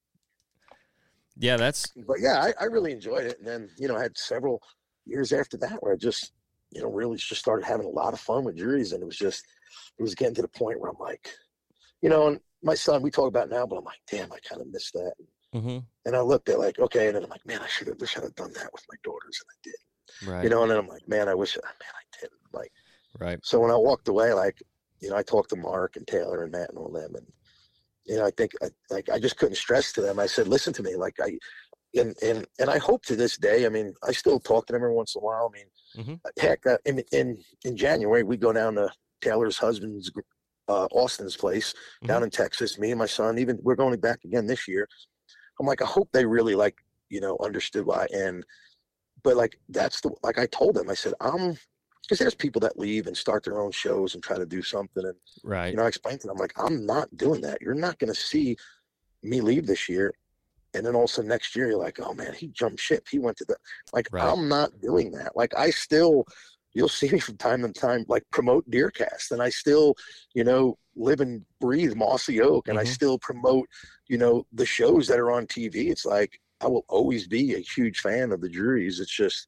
Yeah, that's but yeah, I, I really enjoyed it. And then, you know, I had several years after that where I just, you know, really just started having a lot of fun with Drury's. And it was just, it was getting to the point where I'm like, you know, and my son, we talk about it now, but I'm like, damn, I kind of missed that. mm-hmm. And I looked at like, okay. And then I'm like, man, I should have, wish I'd have done that with my daughters. And I did. Right. You know, and then I'm like, man, I wish, man, I didn't. Like, Right. so when I walked away, like, you know, I talked to Mark and Taylor and Matt and all them, and you know, I think I, like I just couldn't stress to them. I said, listen to me, like I, and and and I hope to this day. I mean, I still talk to them every once in a while. I mean, Mhm. heck, uh, in in in January we go down to Taylor's husband's, uh, Austin's place down in Texas. Me and my son, even we're going back again this year. I'm like, I hope they really like, you know, understood why. And but like that's the like I told them, I said, I'm because there's people that leave and start their own shows and try to do something. And, Right. you know, I explained to them, I'm like, I'm not doing that. You're not going to see me leave this year. And then also next year, you're like, oh man, he jumped ship. He went to the, like, Right. I'm not doing that. Like, I still, you'll see me from time to time, like promote Deercast. And I still, you know, live and breathe Mossy Oak. And I Mhm. still promote, you know, the shows that are on T V. It's like, I will always be a huge fan of the Drury's. It's just,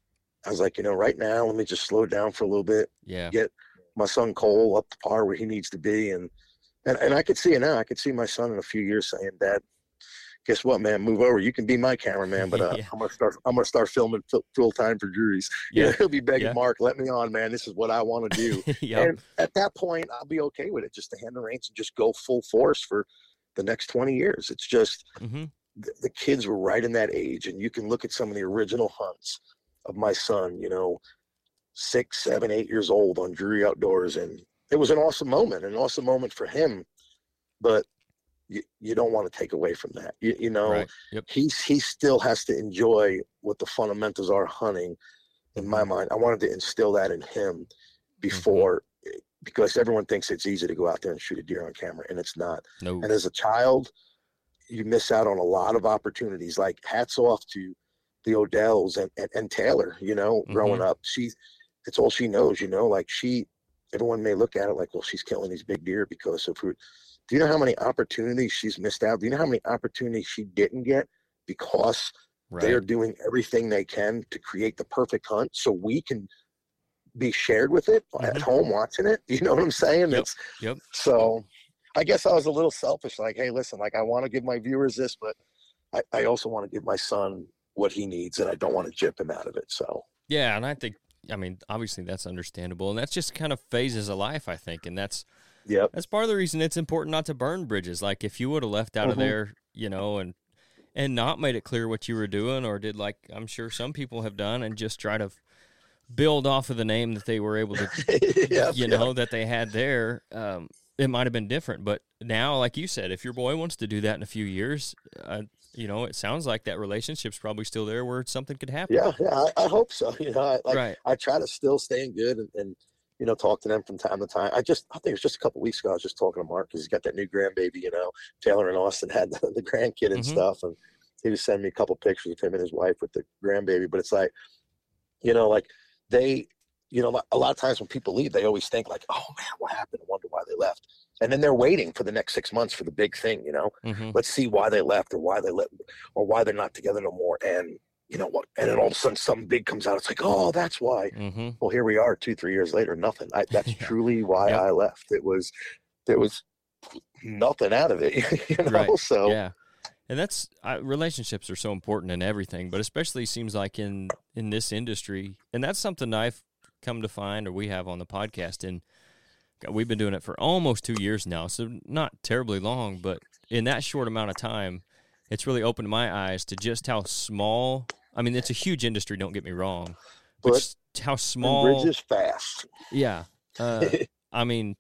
I was like, you know, right now, let me just slow down for a little bit, Yeah. get my son Cole up to par where he needs to be. And, and, and I could see it now. I could see my son in a few years saying, Dad, guess what, man, move over. You can be my cameraman, but uh, Yeah. I'm going to start, I'm going to start filming full, full time for Drury's. You know, Yeah. he'll be begging Yeah. Mark, let me on, man. This is what I want to do. Yep. And at that point, I'll be okay with it. Just to hand the reins and just go full force for the next twenty years. It's just, Mm-hmm. the, the kids were right in that age. And you can look at some of the original hunts of my son, you know, six, seven, eight years old on Drury Outdoors. And it was an awesome moment, an awesome moment for him. But you, you don't want to take away from that. You, you know, Right. Yep. he's, he still has to enjoy what the fundamentals are hunting. In my mind, I wanted to instill that in him before, because everyone thinks it's easy to go out there and shoot a deer on camera, and it's not. No. And as a child, you miss out on a lot of opportunities. Like, hats off to the Odells and, and, and Taylor, you know, growing up. She, it's all she knows, you know, like she, everyone may look at it like, well, she's killing these big deer because of her. Do you know how many opportunities she's missed out? Do you know how many opportunities she didn't get because they're Right. doing everything they can to create the perfect hunt so we can be shared with it at Mhm. home watching it? You know what I'm saying? Yep. It's Yep. so I guess I was a little selfish, like, hey, listen, like I want to give my viewers this, but I, I also want to give my son what he needs, and I don't want to chip him out of it. So Yeah, and I think, I mean, obviously that's understandable, and that's just kind of phases of life, I think, and that's yep. that's part of the reason it's important not to burn bridges. Like if you would have left out of Mhm. there, you know, and and not made it clear what you were doing, or did like I'm sure some people have done, and just try to build off of the name that they were able to, Yep, you yep. know, that they had there. Um, it might have been different, but now, like you said, if your boy wants to do that in a few years, uh, you know, it sounds like that relationship's probably still there where something could happen. Yeah, yeah, I, I hope so. You know, I, like, Right. I try to still stay in good and, and, you know, talk to them from time to time. I just, I think it was just a couple of weeks ago, I was just talking to Mark because he's got that new grandbaby, you know, Taylor and Austin had the, the grandkid and Mhm. stuff. And he was sending me a couple pictures of him and his wife with the grandbaby. But it's like, you know, like they, you know, a lot of times when people leave, they always think like, oh man, what happened? I wonder why they left. And then they're waiting for the next six months for the big thing, you know, Mm-hmm. let's see why they left or why they left or why they're not together no more. And you know what? And then all of a sudden something big comes out. It's like, oh, that's why. Mm-hmm. Well, here we are two, three years later, nothing. I, that's Yeah. truly why Yep. I left. It was, there was nothing out of it, you know? Right. So Yeah. And that's uh, relationships are so important in everything, but especially seems like in in this industry, and that's something I've come to find, or we have on the podcast, and God, we've been doing it for almost two years now, so not terribly long, but in that short amount of time, it's really opened my eyes to just how small. I mean, it's a huge industry. Don't get me wrong, but, But just how small. bridges fast. Yeah. Uh, I mean,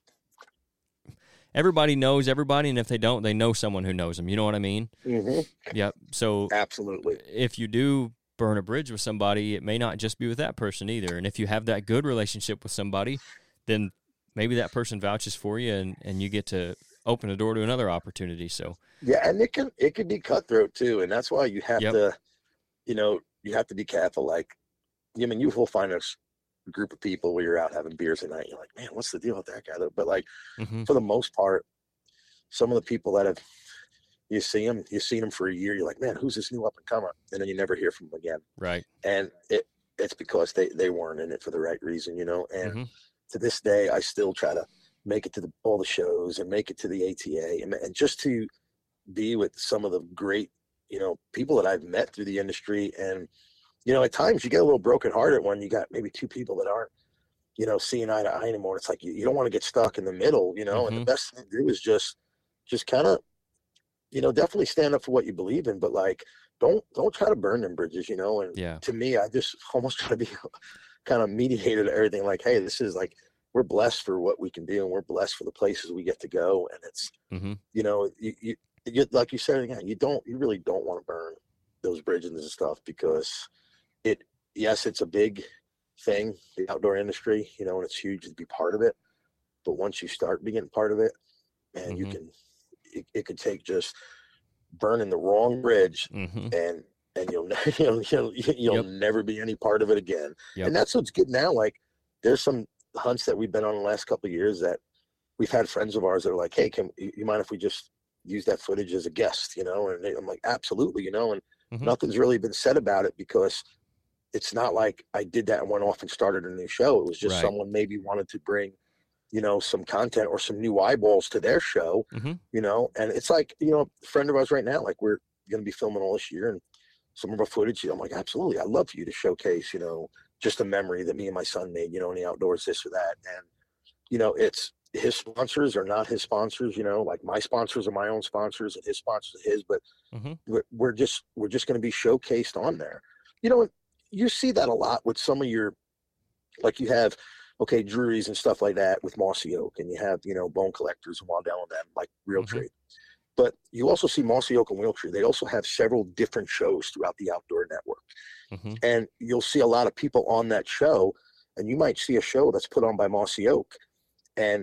everybody knows everybody, and if they don't, they know someone who knows them. You know what I mean? hmm Yep. So Absolutely. if you do burn a bridge with somebody, it may not just be with that person either. And if you have that good relationship with somebody, then maybe that person vouches for you, and, and you get to open the door to another opportunity. So Yeah, and it can it can be cutthroat too, and that's why you have Yep. to, you know, you have to be careful. Like, I mean, you will find a s- group of people where you're out having beers at night. You're like, man, what's the deal with that guy? But like, mhm, for the most part, some of the people that have you see them, you've seen them for a year. You're like, man, who's this new up and comer? And then you never hear from them again. right. And it it's because they they weren't in it for the right reason, you know. And Mhm. to this day, I still try to make it to the, all the shows and make it to the A T A, and, and just to be with some of the great, you know, people that I've met through the industry. And, you know, at times you get a little brokenhearted when you got maybe two people that aren't, you know, seeing eye to eye anymore. It's like you, you don't want to get stuck in the middle, you know, and Mhm. the best thing to do is just, just kind of, you know, definitely stand up for what you believe in, but like, don't, don't try to burn them bridges, you know. And Yeah. to me, I just almost try to be kind of mediator to everything. Like, hey, this is like, we're blessed for what we can do, and we're blessed for the places we get to go. And it's, hmm you know, you, you, you like you said again, you don't, you really don't want to burn those bridges and stuff, because it, yes, it's a big thing, the outdoor industry, you know, and it's huge to be part of it. But once you start being part of it, man, you Mhm. can, it, it could take just burning the wrong bridge, hmm and and you'll ne- you'll you'll, you'll Yep. never be any part of it again. Yep. And that's what's good now. Like, there's some hunts that we've been on the last couple of years that we've had friends of ours that are like, hey, can you you mind if we just use that footage as a guest, you know? And they, I'm like, absolutely, you know. And Mhm. nothing's really been said about it, because it's not like I did that and went off and started a new show. It was just Right. someone maybe wanted to bring, you know, some content or some new eyeballs to their show, Mhm. you know. And it's like, you know, a friend of ours right now, like, we're going to be filming all this year, and some of our footage, I'm like, absolutely, I'd love for you to showcase, you know, just a memory that me and my son made, you know, in the outdoors, this or that. And, you know, it's his sponsors are not his sponsors, you know, like my sponsors are my own sponsors and his sponsors are his, but Mhm. we're, we're just, we're just going to be showcased on there. You know, you see that a lot with some of your, like, you have, okay, Drury's and stuff like that with Mossy Oak, and you have, you know, Bone Collectors and Waddell and them, like Real Mhm. Trade. But you also see Mossy Oak and Wheeltree. They also have several different shows throughout the outdoor network. Mhm. And you'll see a lot of people on that show, and you might see a show that's put on by Mossy Oak, and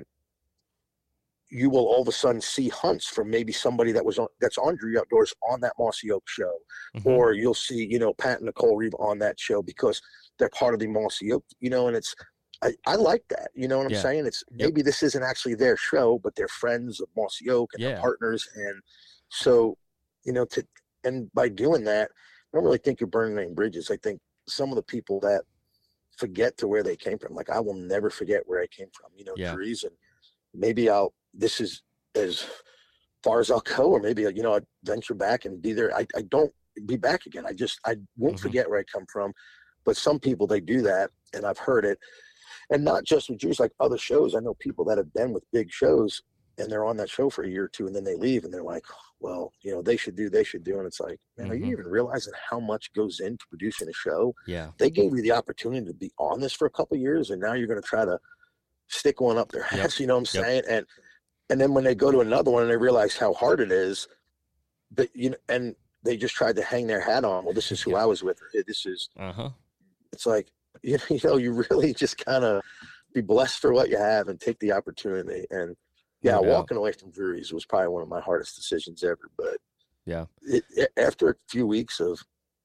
you will all of a sudden see hunts from maybe somebody that was on, that's on Drury Outdoors on that Mossy Oak show. Mhm. Or you'll see, you know, Pat and Nicole Reeve on that show because they're part of the Mossy Oak, you know. And it's, I, I like that, you know what I'm Yeah. saying? It's Yep. maybe this isn't actually their show, but they're friends of Mossy Oak and Yeah. they're partners. And so, you know, to, and by doing that, I don't really think you're burning any bridges. I think some of the people that forget to where they came from, like, I will never forget where I came from, you know, Yeah. Drury's, and maybe I'll, this is as far as I'll go, or maybe, you know, I'd venture back and be there. I, I don't be back again. I just, I won't Mhm. forget where I come from. But some people, they do that, and I've heard it. And not just with Drury's, like other shows. I know people that have been with big shows, and they're on that show for a year or two, and then they leave, and they're like, well, you know, they should do, they should do. And it's like, man, are Mhm. you even realizing how much goes into producing a show? Yeah. They gave you the opportunity to be on this for a couple of years, and now you're going to try to stick one up their Yep. ass, you know what I'm Yep. saying? And and then when they go to another one and they realize how hard it is, that, you know, and they just tried to hang their hat on, well, this is who Yep. I was with. Or, this is, Uh huh. it's like, you know, you know, you really just kind of be blessed for what you have and take the opportunity. And yeah, No doubt. walking away from Drury's was probably one of my hardest decisions ever. But Yeah. it, it, after a few weeks of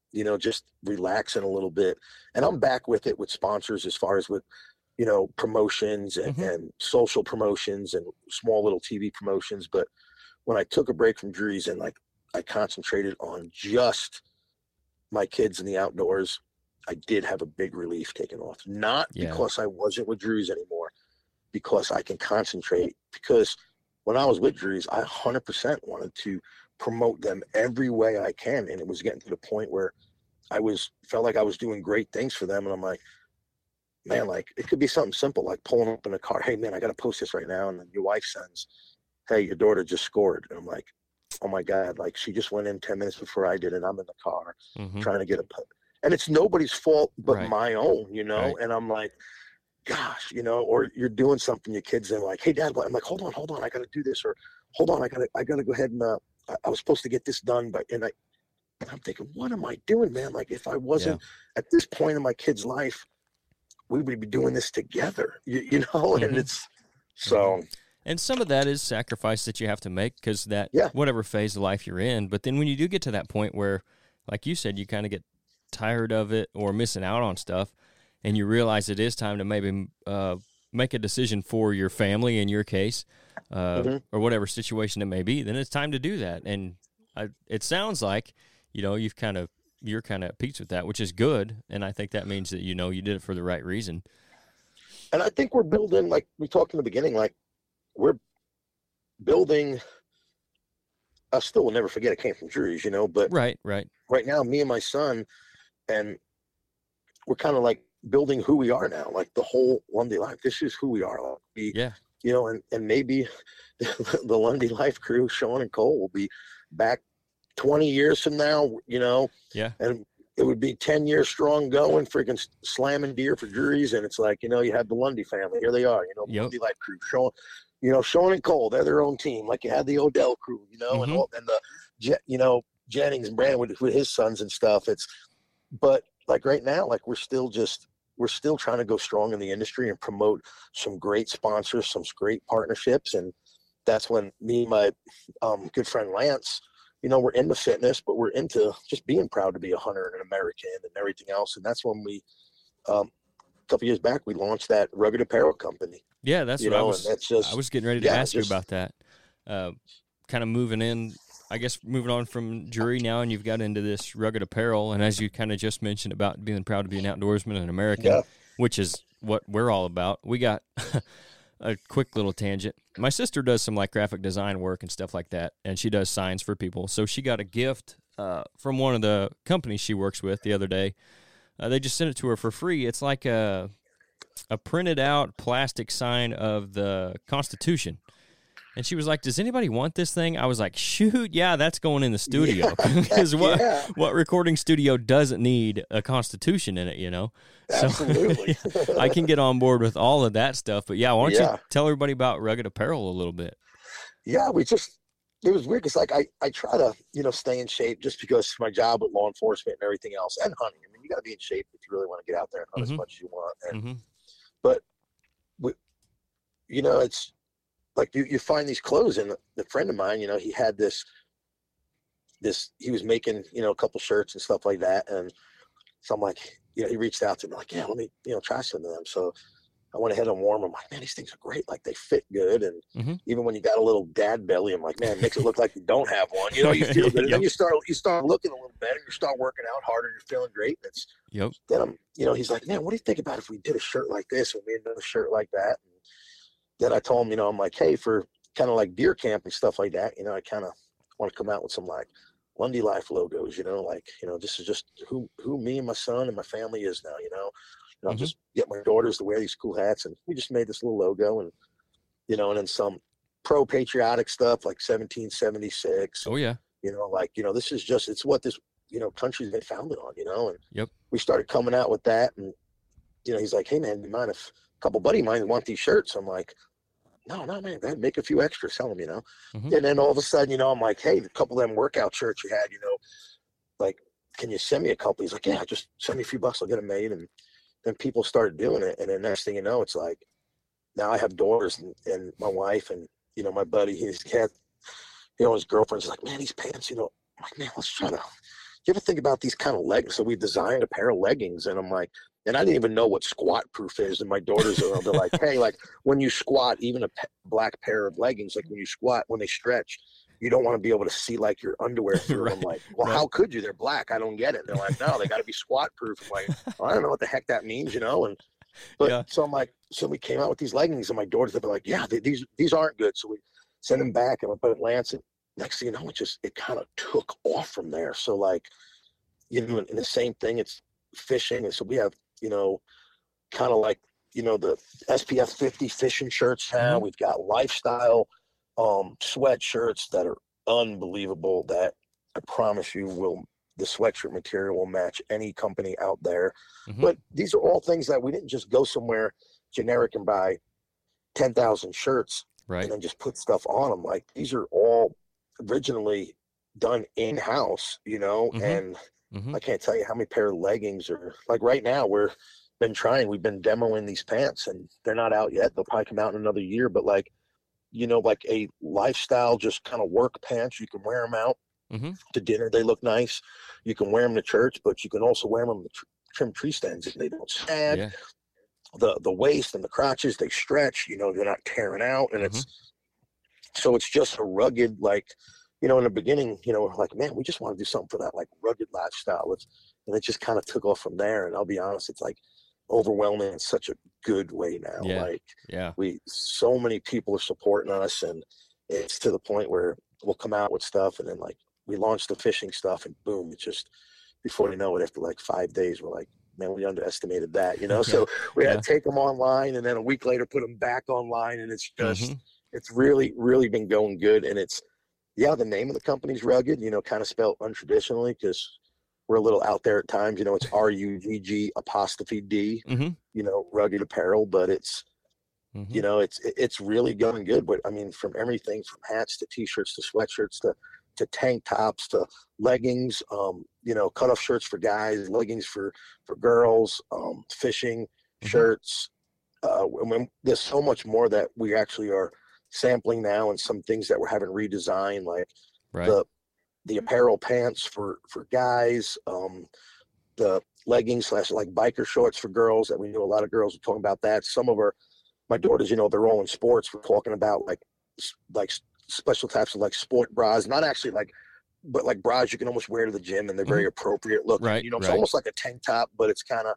you know, just relaxing a little bit. And I'm back with it with sponsors as far as with, you know, promotions and, Mhm. and social promotions and small little T V promotions. But when I took a break from Drewry's and like I concentrated on just my kids in the outdoors, I did have a big relief taken off. Not Yeah. because I wasn't with Drewry's anymore, because I can concentrate. Because when I was with Drewry's, I one hundred percent wanted to promote them every way I can. And it was getting to the point where I was felt like I was doing great things for them. And I'm like, man, like it could be something simple, like pulling up in a car. Hey man, I got to post this right now. And then your wife sends, hey, your daughter just scored. And I'm like, oh my God, like she just went in ten minutes before I did. And I'm in the car Mhm. trying to get a, and it's nobody's fault but Right. my own, you know? Right. And I'm like, gosh, you know, or you're doing something, your kids, and like, hey dad, what? I'm like, hold on, hold on. I got to do this. Or hold on. I got to, I got to go ahead and, uh, I, I was supposed to get this done, but, and I, and I'm thinking, what am I doing, man? Like if I wasn't at this point in my kid's life, we would be doing this together, you, you know? And Mhm. it's so, And some of that is sacrifice that you have to make because that Yeah. whatever phase of life you're in. But then when you do get to that point where, like you said, you kind of get tired of it or missing out on stuff, and you realize it is time to maybe uh, make a decision for your family in your case, uh, Mhm. or whatever situation it may be, then it's time to do that. And I, it sounds like, you know, you've kind of you're kind of at peace with that, which is good. And I think that means that you know you did it for the right reason. and I think we're building, like we talked in the beginning, like we're building, I still will never forget it came from Drewry's, you know, but Right, right. right now, me and my son, and we're kind of like building who we are now, like the whole Lundy Life. This is who we are. Like we, Yeah. you know, and, and maybe the Lundy Life crew, Sean and Cole, will be back twenty years from now, you know, Yeah. and it would be ten years strong going, freaking slamming deer for Drewry's. And it's like, you know, you have the Lundy family. Here they are, you know, the Yep. Lundy Life crew, Sean, you know, Sean and Cole, they're their own team. Like you had the Odell crew, you know, and Mhm. all, and the, Je- you know, Jennings and Brandon with, with his sons and stuff. It's, but like right now, like we're still just, we're still trying to go strong in the industry and promote some great sponsors, some great partnerships. And that's when me and my um, good friend Lance, you know, we're into fitness, but we're into just being proud to be a hunter and an American and everything else. And that's when we, um, a couple years back, we launched that Rugged Apparel company. Yeah, that's You what I know, was. and that's just- I was getting ready to yeah, ask just- you about that. Uh, kind of moving in, I guess, moving on from Drury now, and you've got into this Rugged Apparel, and as you kind of just mentioned about being proud to be an outdoorsman and an American, Yeah. which is what we're all about. We got a quick little tangent. My sister does some like graphic design work and stuff like that, and she does signs for people. So she got a gift uh, from one of the companies she works with the other day. Uh, they just sent it to her for free. It's like a a printed out plastic sign of the Constitution. And she was like, does anybody want this thing? I was like, shoot, yeah, that's going in the studio. Because what, Yeah. what recording studio doesn't need a Constitution in it, you know? Absolutely. So I can get on board with all of that stuff. But yeah, why don't Yeah. you tell everybody about Rugged Apparel a little bit? Yeah, we just, it was weird because like I, I try to, you know, stay in shape just because my job with law enforcement and everything else and hunting. I mean, you got to be in shape if you really want to get out there and hunt Mhm. as much as you want. And, Mm-hmm. but, we, you know, it's like you, you find these clothes, and a friend of mine, you know, he had this, this, he was making, you know, a couple shirts and stuff like that. And so I'm like, you know, he reached out to me like, yeah, let me, you know, try some of them. So I went ahead and wore them. I'm like, man, these things are great. Like they fit good. And Mhm. even when you got a little dad belly, I'm like, man, it makes it look like you don't have one. You know, you feel good. And then Yep. you start, you start looking a little better. You start working out harder. And you're feeling great. And it's, Yep. then I'm, you know, he's like, man, what do you think about if we did a shirt like this and we made another shirt like that? And then I told him, you know, I'm like, hey, for kind of like deer camp and stuff like that, you know, I kind of want to come out with some like Lundy Life logos, you know, like, you know, this is just who, who me and my son and my family is now, you know, and I'll Mhm. just get my daughters to wear these cool hats. And we just made this little logo and, you know, and then some pro patriotic stuff like seventeen seventy-six, Oh, yeah. you know, like, you know, this is just, it's what this, you know, country's been founded on, you know, and Yep. we started coming out with that. And, you know, he's like, hey man, do you mind if a couple buddy of mine want these shirts? I'm like, no, no, man, man, make a few extras, sell them, you know? Mhm. And then all of a sudden, you know, I'm like, hey, a couple of them workout shirts you had, you know, like, can you send me a couple? He's like, yeah, just send me a few bucks. I'll get them made. And then people started doing it. And then next thing you know, it's like, now I have daughters and, and my wife and, you know, my buddy, he's got, you know, his girlfriend's like, man, these pants, you know, I'm like, man, let's try to, you ever think about these kind of leggings? So we designed a pair of leggings, and I'm like, and I didn't even know what squat proof is. And my daughters are, they're like, hey, like when you squat, even a pe- black pair of leggings, like when you squat, when they stretch, you don't want to be able to see like your underwear through. Right. I'm like, well, Right. how could you? They're black. I don't get it. And they're like, no, they got to be squat proof. I'm like, well, I don't know what the heck that means, you know? And, but Yeah. so I'm like, so we came out with these leggings, and my daughters, they're like, yeah, they, these, these aren't good. So we send them back, and I put it Lance, and next thing you know, it just, it kind of took off from there. So like, you know, and the same thing, it's fishing. And so we have, you know, kind of like, you know, the S P F fifty fishing shirts now. Mm-hmm. We've got lifestyle um, sweatshirts that are unbelievable, that I promise you will, the sweatshirt material will match any company out there. Mm-hmm. But these are all things that we didn't just go somewhere generic and buy ten thousand shirts Right. and then just put stuff on them. Like, these are all originally done in-house, you know, Mhm. and Mm-hmm. I can't tell you how many pair of leggings are, like right now we're been trying, we've been demoing these pants, and they're not out yet. They'll probably come out in another year, but like, you know, like a lifestyle, just kind of work pants, you can wear them out Mm-hmm. to dinner. They look nice. You can wear them to church, but you can also wear them to tr- trim tree stands, and they don't sag. Yeah. The, the waist and the crotches, they stretch, you know, they're not tearing out. And it's, so it's just a rugged, like, you know, in the beginning, you know, we're like, man, we just want to do something for that, like rugged lifestyle. It's, and it just kind of took off from there. And I'll be honest, it's like overwhelming in such a good way now. Yeah. Like, Yeah. we, so many people are supporting us, and it's to the point where we'll come out with stuff, and then like we launch the fishing stuff, and boom, it's just, before you know it, after like five days, we're like, man, we underestimated that, you know? So we had Yeah. to take them online, and then a week later put them back online, and it's just, Mhm. it's really, really been going good. And it's, yeah, the name of the company's Rugged, you know, kind of spelled untraditionally, because we're a little out there at times, you know, it's R U G G apostrophe D, Mhm. you know, Rugged Apparel, but it's, Mhm. you know, it's, it's really going good. But I mean, from everything from hats to t-shirts to sweatshirts to, to tank tops to leggings, um, you know, cutoff shirts for guys, leggings for, for girls, um, fishing Mhm. shirts. Uh, I mean, there's so much more that we actually are sampling now, and some things that we're having redesigned, like Right. the, the apparel pants for, for guys, um, the leggings slash like biker shorts for girls that we know a lot of girls are talking about that. Some of our, my daughters, you know, they're all in sports. We're talking about like, s- like s- special types of like sport bras, not actually like, but like bras you can almost wear to the gym, and they're very appropriate looking. Right, You know, it's right. almost like a tank top, but it's kind of,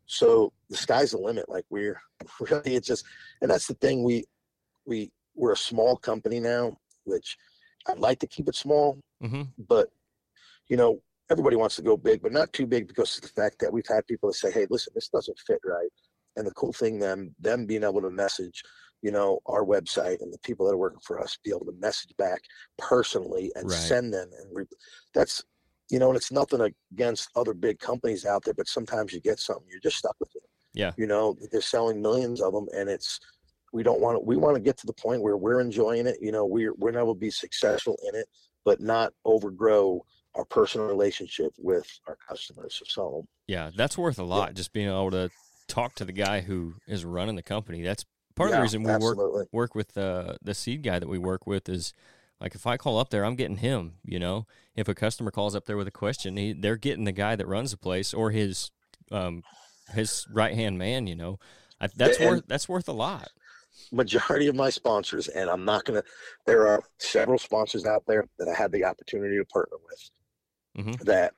so the sky's the limit. Like we're really, it's just, and that's the thing. We, we, we're a small company now, which I'd like to keep it small, Mm-hmm. but you know, everybody wants to go big, but not too big, because of the fact that we've had people that say, hey, listen, this doesn't fit right. And the cool thing, them, them being able to message, you know, our website, and the people that are working for us be able to message back personally and Right. send them. And re- that's, you know, and it's nothing against other big companies out there, but sometimes you get something, you're just stuck with it. Yeah. You know, they're selling millions of them, and it's, we don't want to, we want to get to the point where we're enjoying it. You know, we're, we're never be successful in it, but not overgrow our personal relationship with our customers. So Yeah, that's worth a lot. Just being able to talk to the guy who is running the company. That's part of yeah, the reason we work absolutely. work with uh, the seed guy that we work with. Is like, if I call up there, I'm getting him. You know, if a customer calls up there with a question, he, they're getting the guy that runs the place, or his um, his right hand man. You know, I, that's And- worth that's worth a lot. Majority of my sponsors, and I'm not going to, there are several sponsors out there that I had the opportunity to partner with Mhm. that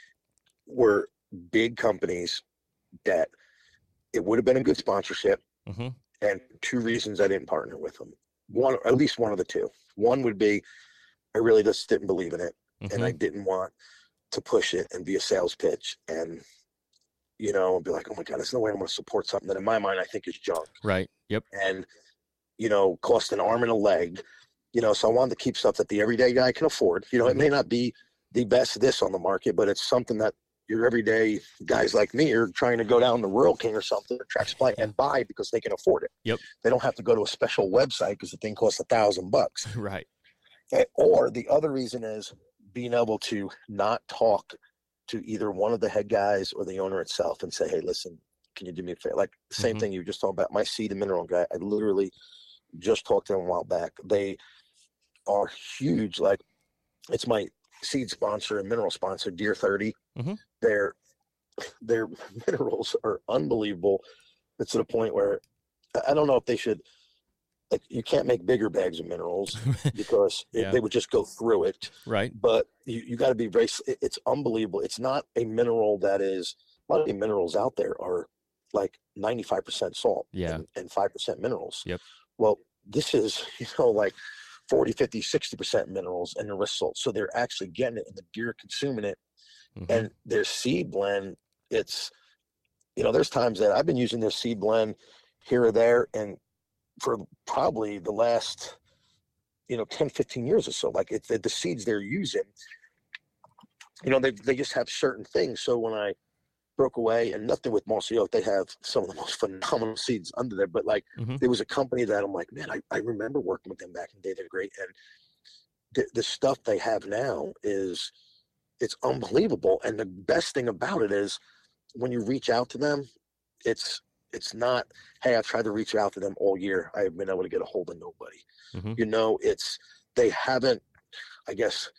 were big companies that it would have been a good sponsorship. Mhm. And two reasons I didn't partner with them. One, or at least one of the two. One would be I really just didn't believe in it, and I Mhm. didn't want to push it and be a sales pitch, and you know, and be like, oh my God, there's no way I'm going to support something that in my mind I think is junk, Right. Yep. and you know, cost an arm and a leg. You know, so I wanted to keep stuff that the everyday guy can afford. You know, it may not be the best this on the market, but it's something that your everyday guys like me are trying to go down to Rural King or something, or Track Supply, and buy because they can afford it. Yep. They don't have to go to a special website because the thing costs a thousand bucks. Right. Eh, Or the other reason is being able to not talk to either one of the head guys or the owner itself and say, hey, listen, can you do me a favor? Like the same Mhm. thing you were just talking about, my seed and mineral guy. I literally just talked to them a while back. They are huge. Like it's my seed sponsor and mineral sponsor, Deer thirty. Mm-hmm. Their their minerals are unbelievable. It's to the point where I don't know if they should, like, you can't make bigger bags of minerals because Yeah. it, they would just go through it. Right. But you, you got to be very, it, it's unbelievable. It's not a mineral that is, a lot of the minerals out there are like ninety-five percent salt Yeah. and, and five percent minerals. Yep. Well, this is, you know, like forty, fifty, sixty percent minerals and the rest salt. So they're actually getting it and the deer are consuming it. Mm-hmm. And their seed blend, it's, you know, there's times that I've been using their seed blend here or there, and for probably the last, you know, ten, fifteen years or so, like it's the, the seeds they're using, you know, they, they just have certain things. So when I broke away, and nothing with Mossy Oak, they have some of the most phenomenal seeds under there, but like Mm-hmm. there was a company that I'm like, man, I, I remember working with them back in the day. They're great. And the, the stuff they have now is, it's unbelievable. And the best thing about it is when you reach out to them, it's, it's not, hey, I've tried to reach out to them all year. I have been able to get a hold of nobody. Mm-hmm. You know, it's, they haven't, I guess,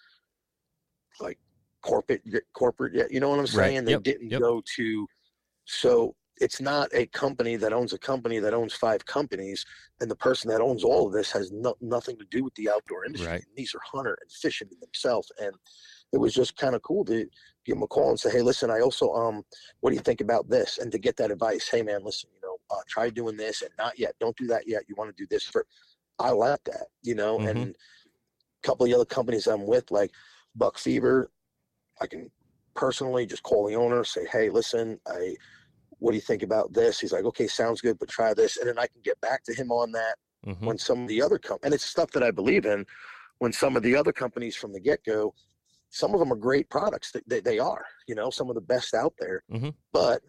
like corporate, corporate yet. You know what I'm saying? Right. They Yep. didn't Yep. go to, so it's not a company that owns a company that owns five companies. And the person that owns all of this has no, nothing to do with the outdoor industry. Right. These are hunter and fishermen themselves. And it was just kind of cool to give them a call and say, hey, listen, I also, um, what do you think about this? And to get that advice, hey man, listen, you know, uh, try doing this and not yet. Don't do that yet. You want to do this for, I like that, you know, Mhm. and a couple of the other companies I'm with, like Buck Fever, I can personally just call the owner, say, hey, listen, I, what do you think about this? He's like, okay, sounds good, but try this. And then I can get back to him on that. Mm-hmm. When some of the other com- and it's stuff that I believe in, when some of the other companies from the get-go, some of them are great products. They, they, they are, you know, some of the best out there. Mhm. But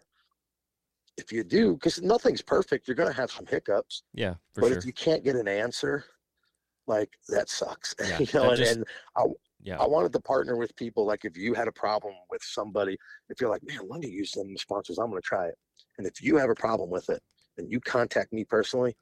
if you do, because nothing's perfect, you're going to have some hiccups. Yeah, for But sure. if you can't get an answer, like that sucks. Yeah, you know, that and, just- and I, Yeah. I wanted to partner with people. Like if you had a problem with somebody, if you're like, man, Lundy used them sponsors, I'm going to try it. And if you have a problem with it, then you contact me personally.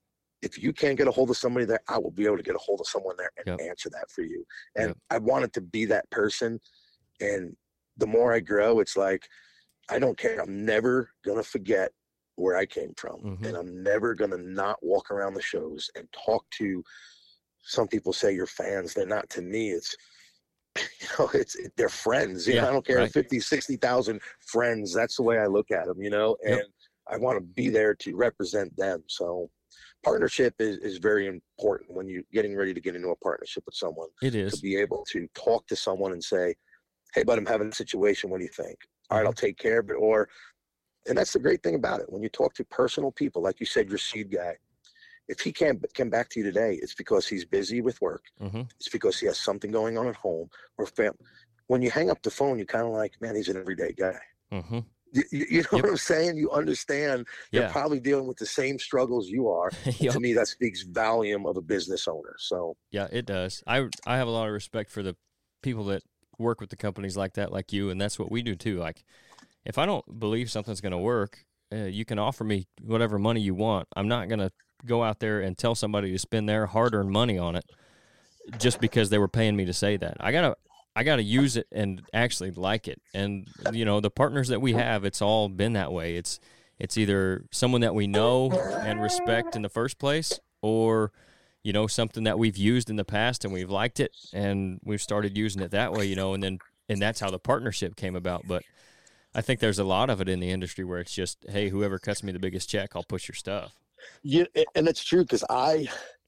If you can't get a hold of somebody there, I will be able to get a hold of someone there and Yep. answer that for you. And Yep. I wanted to be that person. And the more I grow, it's like, I don't care. I'm never going to forget where I came from. Mhm. And I'm never going to not walk around the shows and talk to, some people say you're fans. They're not. To me, it's, you know, it's, they're friends. You Yeah, know, I don't care. right. fifty, sixty thousand friends. That's the way I look at them, you know, and Yep. I want to be there to represent them. So partnership is, is very important when you're getting ready to get into a partnership with someone, It to is. be able to talk to someone and say, hey, bud, I'm having a situation. What do you think? All right, I'll take care of it. Or, and that's the great thing about it. When you talk to personal people, like you said, your seed guy, if he can't come back to you today, it's because he's busy with work. Mm-hmm. It's because he has something going on at home or family. When you hang up the phone, you're kind of like, man, he's an everyday guy. Mm-hmm. You, you, you know Yep. what I'm saying? You understand they're Yeah. probably dealing with the same struggles you are. Yep. To me, that speaks volume of a business owner. So Yeah, it does. I I have a lot of respect for the people that work with the companies like that, like you, and that's what we do too. Like, if I don't believe something's going to work, uh, you can offer me whatever money you want. I'm not going to go out there and tell somebody to spend their hard-earned money on it just because they were paying me to say that. I gotta I gotta use it and actually like it. And you know, the partners that we have, it's all been that way. It's it's either someone that we know and respect in the first place, or you know, something that we've used in the past and we've liked it and we've started using it that way, you know, and then and that's how the partnership came about. But I think there's a lot of it in the industry where it's just, hey, whoever cuts me the biggest check, I'll push your stuff. yeah, and it's true because I,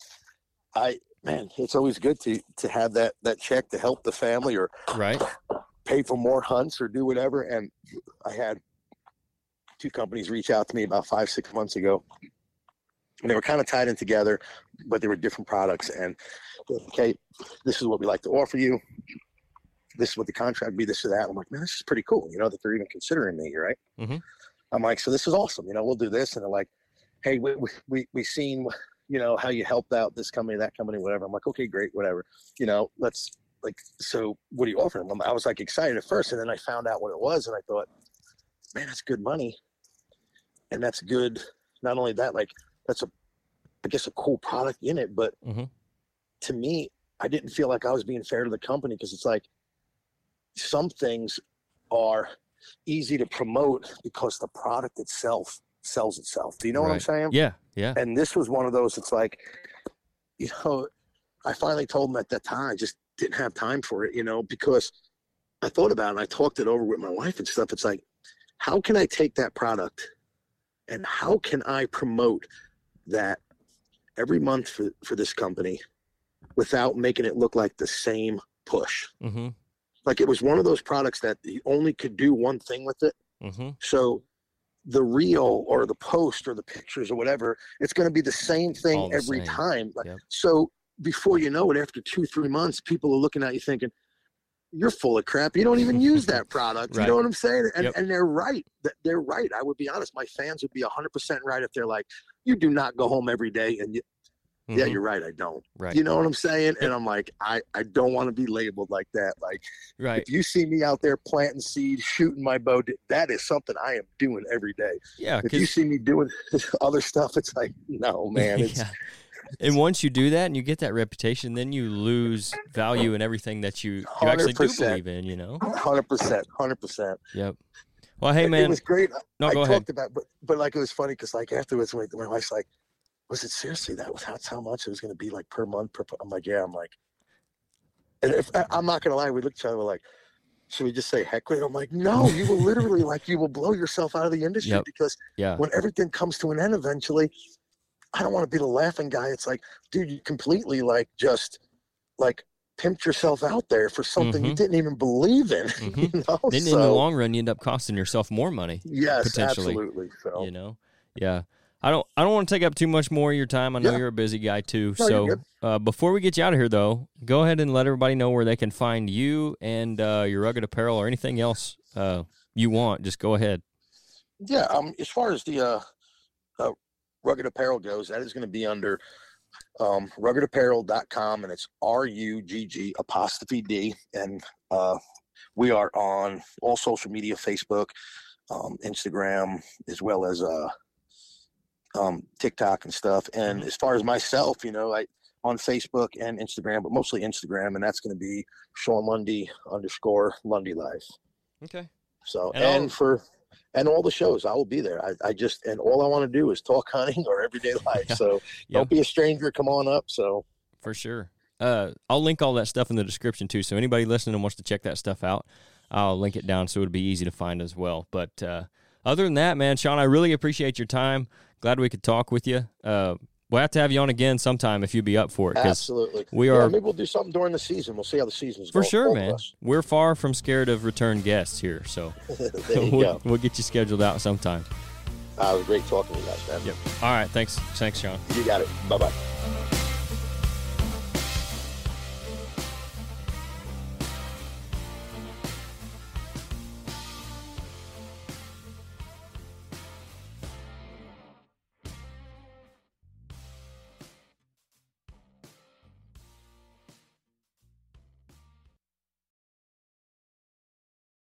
I man, it's always good to to have that that check to help the family or Right? pay for more hunts or do whatever. And I had two companies reach out to me about five, six months ago. And they were kind of tied in together, but they were different products. And okay, this is what we like to offer you. This is what the contract be, this or that. I'm like, man, this is pretty cool. You know, that they're even considering me, right? Mhm. I'm like, so this is awesome. You know, we'll do this. And they're like, hey, we we we, we seen, you know, how you helped out this company, that company, whatever. I'm like, okay, great, whatever. You know, let's like, so what do you offer them? I was like excited at first, and then I found out what it was, and I thought, man, that's good money, and that's good. Not only that, like that's a, I guess, a cool product in it, but Mhm. to me, I didn't feel like I was being fair to the company because it's like, some things are easy to promote because the product itself sells itself. Do you know right. what I'm saying? Yeah, yeah. And this was one of those, it's like, you know, I finally told him at that time, I just didn't have time for it, you know, because I thought about it and I talked it over with my wife and stuff. It's like, how can I take that product and how can I promote that every month for, for this company without making it look like the same push? Mm-hmm. Like it was one of those products that you only could do one thing with it. Mm-hmm. So the reel or the post or the pictures or whatever, it's going to be the same thing All the every same. time. Yep. So before you know it, after two, three months, people are looking at you thinking, you're full of crap. You don't even use that product. Right. You know what I'm saying? And, Yep. and they're right. They're right. I would be honest. My fans would be one hundred percent right if they're like, you do not go home every day. And you, Mm-hmm. yeah, you're right. I don't. Right. You know what I'm saying? Yep. And I'm like, I, I don't want to be labeled like that. Like, Right. if you see me out there planting seeds, shooting my bow, that is something I am doing every day. Yeah. If you see me doing other stuff, it's like, no, man. It's, yeah. And once you do that and you get that reputation, then you lose value in everything that you, you actually do one hundred percent. believe in, you know? one hundred percent. one hundred percent. Yep. Well, hey, It man. was great. No, I go talked ahead. about, but, but like, it was funny because like afterwards, my, my wife's like, was it seriously that was that's how much it was going to be like per month? Per, I'm like, yeah. I'm like, and if I, I'm not going to lie, we looked at each other we're like, should we just say heck with it? I'm like, no, you will literally like, you will blow yourself out of the industry Yep. because Yeah. when everything comes to an end eventually, I don't want to be the laughing guy. It's like, dude, you completely like just like pimped yourself out there for something you Mhm. didn't even believe in. Mhm. You know? Then in So, the long run, you end up costing yourself more money. yes, potentially, absolutely. So You know? Yeah. I don't I don't want to take up too much more of your time. I know Yeah. you're a busy guy too. No, so you're good. uh, before we get you out of here, though, go ahead and let everybody know where they can find you and uh, your rugged apparel or anything else uh, you want. Just go ahead. yeah, um, as far as the uh, uh, rugged apparel goes, that is going to be under um, rugged apparel dot com, and it's R U G G apostrophe D, and uh, we are on all social media, Facebook, um, Instagram, as well as uh, um, TikTok and stuff. And as far as myself, you know, I on Facebook and Instagram, but mostly Instagram, and that's going to be Sean Lundy underscore Lundy Life. Okay. So, And and, I'll- for, and all the shows, I will be there. I, I just, and all I want to do is talk hunting or everyday life. Yeah. So Yep. don't be a stranger. Come on up. So For sure. Uh, I'll link all that stuff in the description too. So anybody listening and wants to check that stuff out, I'll link it down so it'll be easy to find as well. But uh, other than that, man, Sean, I really appreciate your time. Glad we could talk with you. Uh, we'll have to have you on again sometime if you'd be up for it. 'Cause absolutely. we Yeah, are maybe we'll do something during the season. We'll see how the season's for going. sure, both of man. us. We're far from scared of return guests here, so There you we'll, go. we'll get you scheduled out sometime. Uh, it was great talking to you guys, man. Yep. All right. Thanks. Thanks, Sean. You got it. Bye-bye.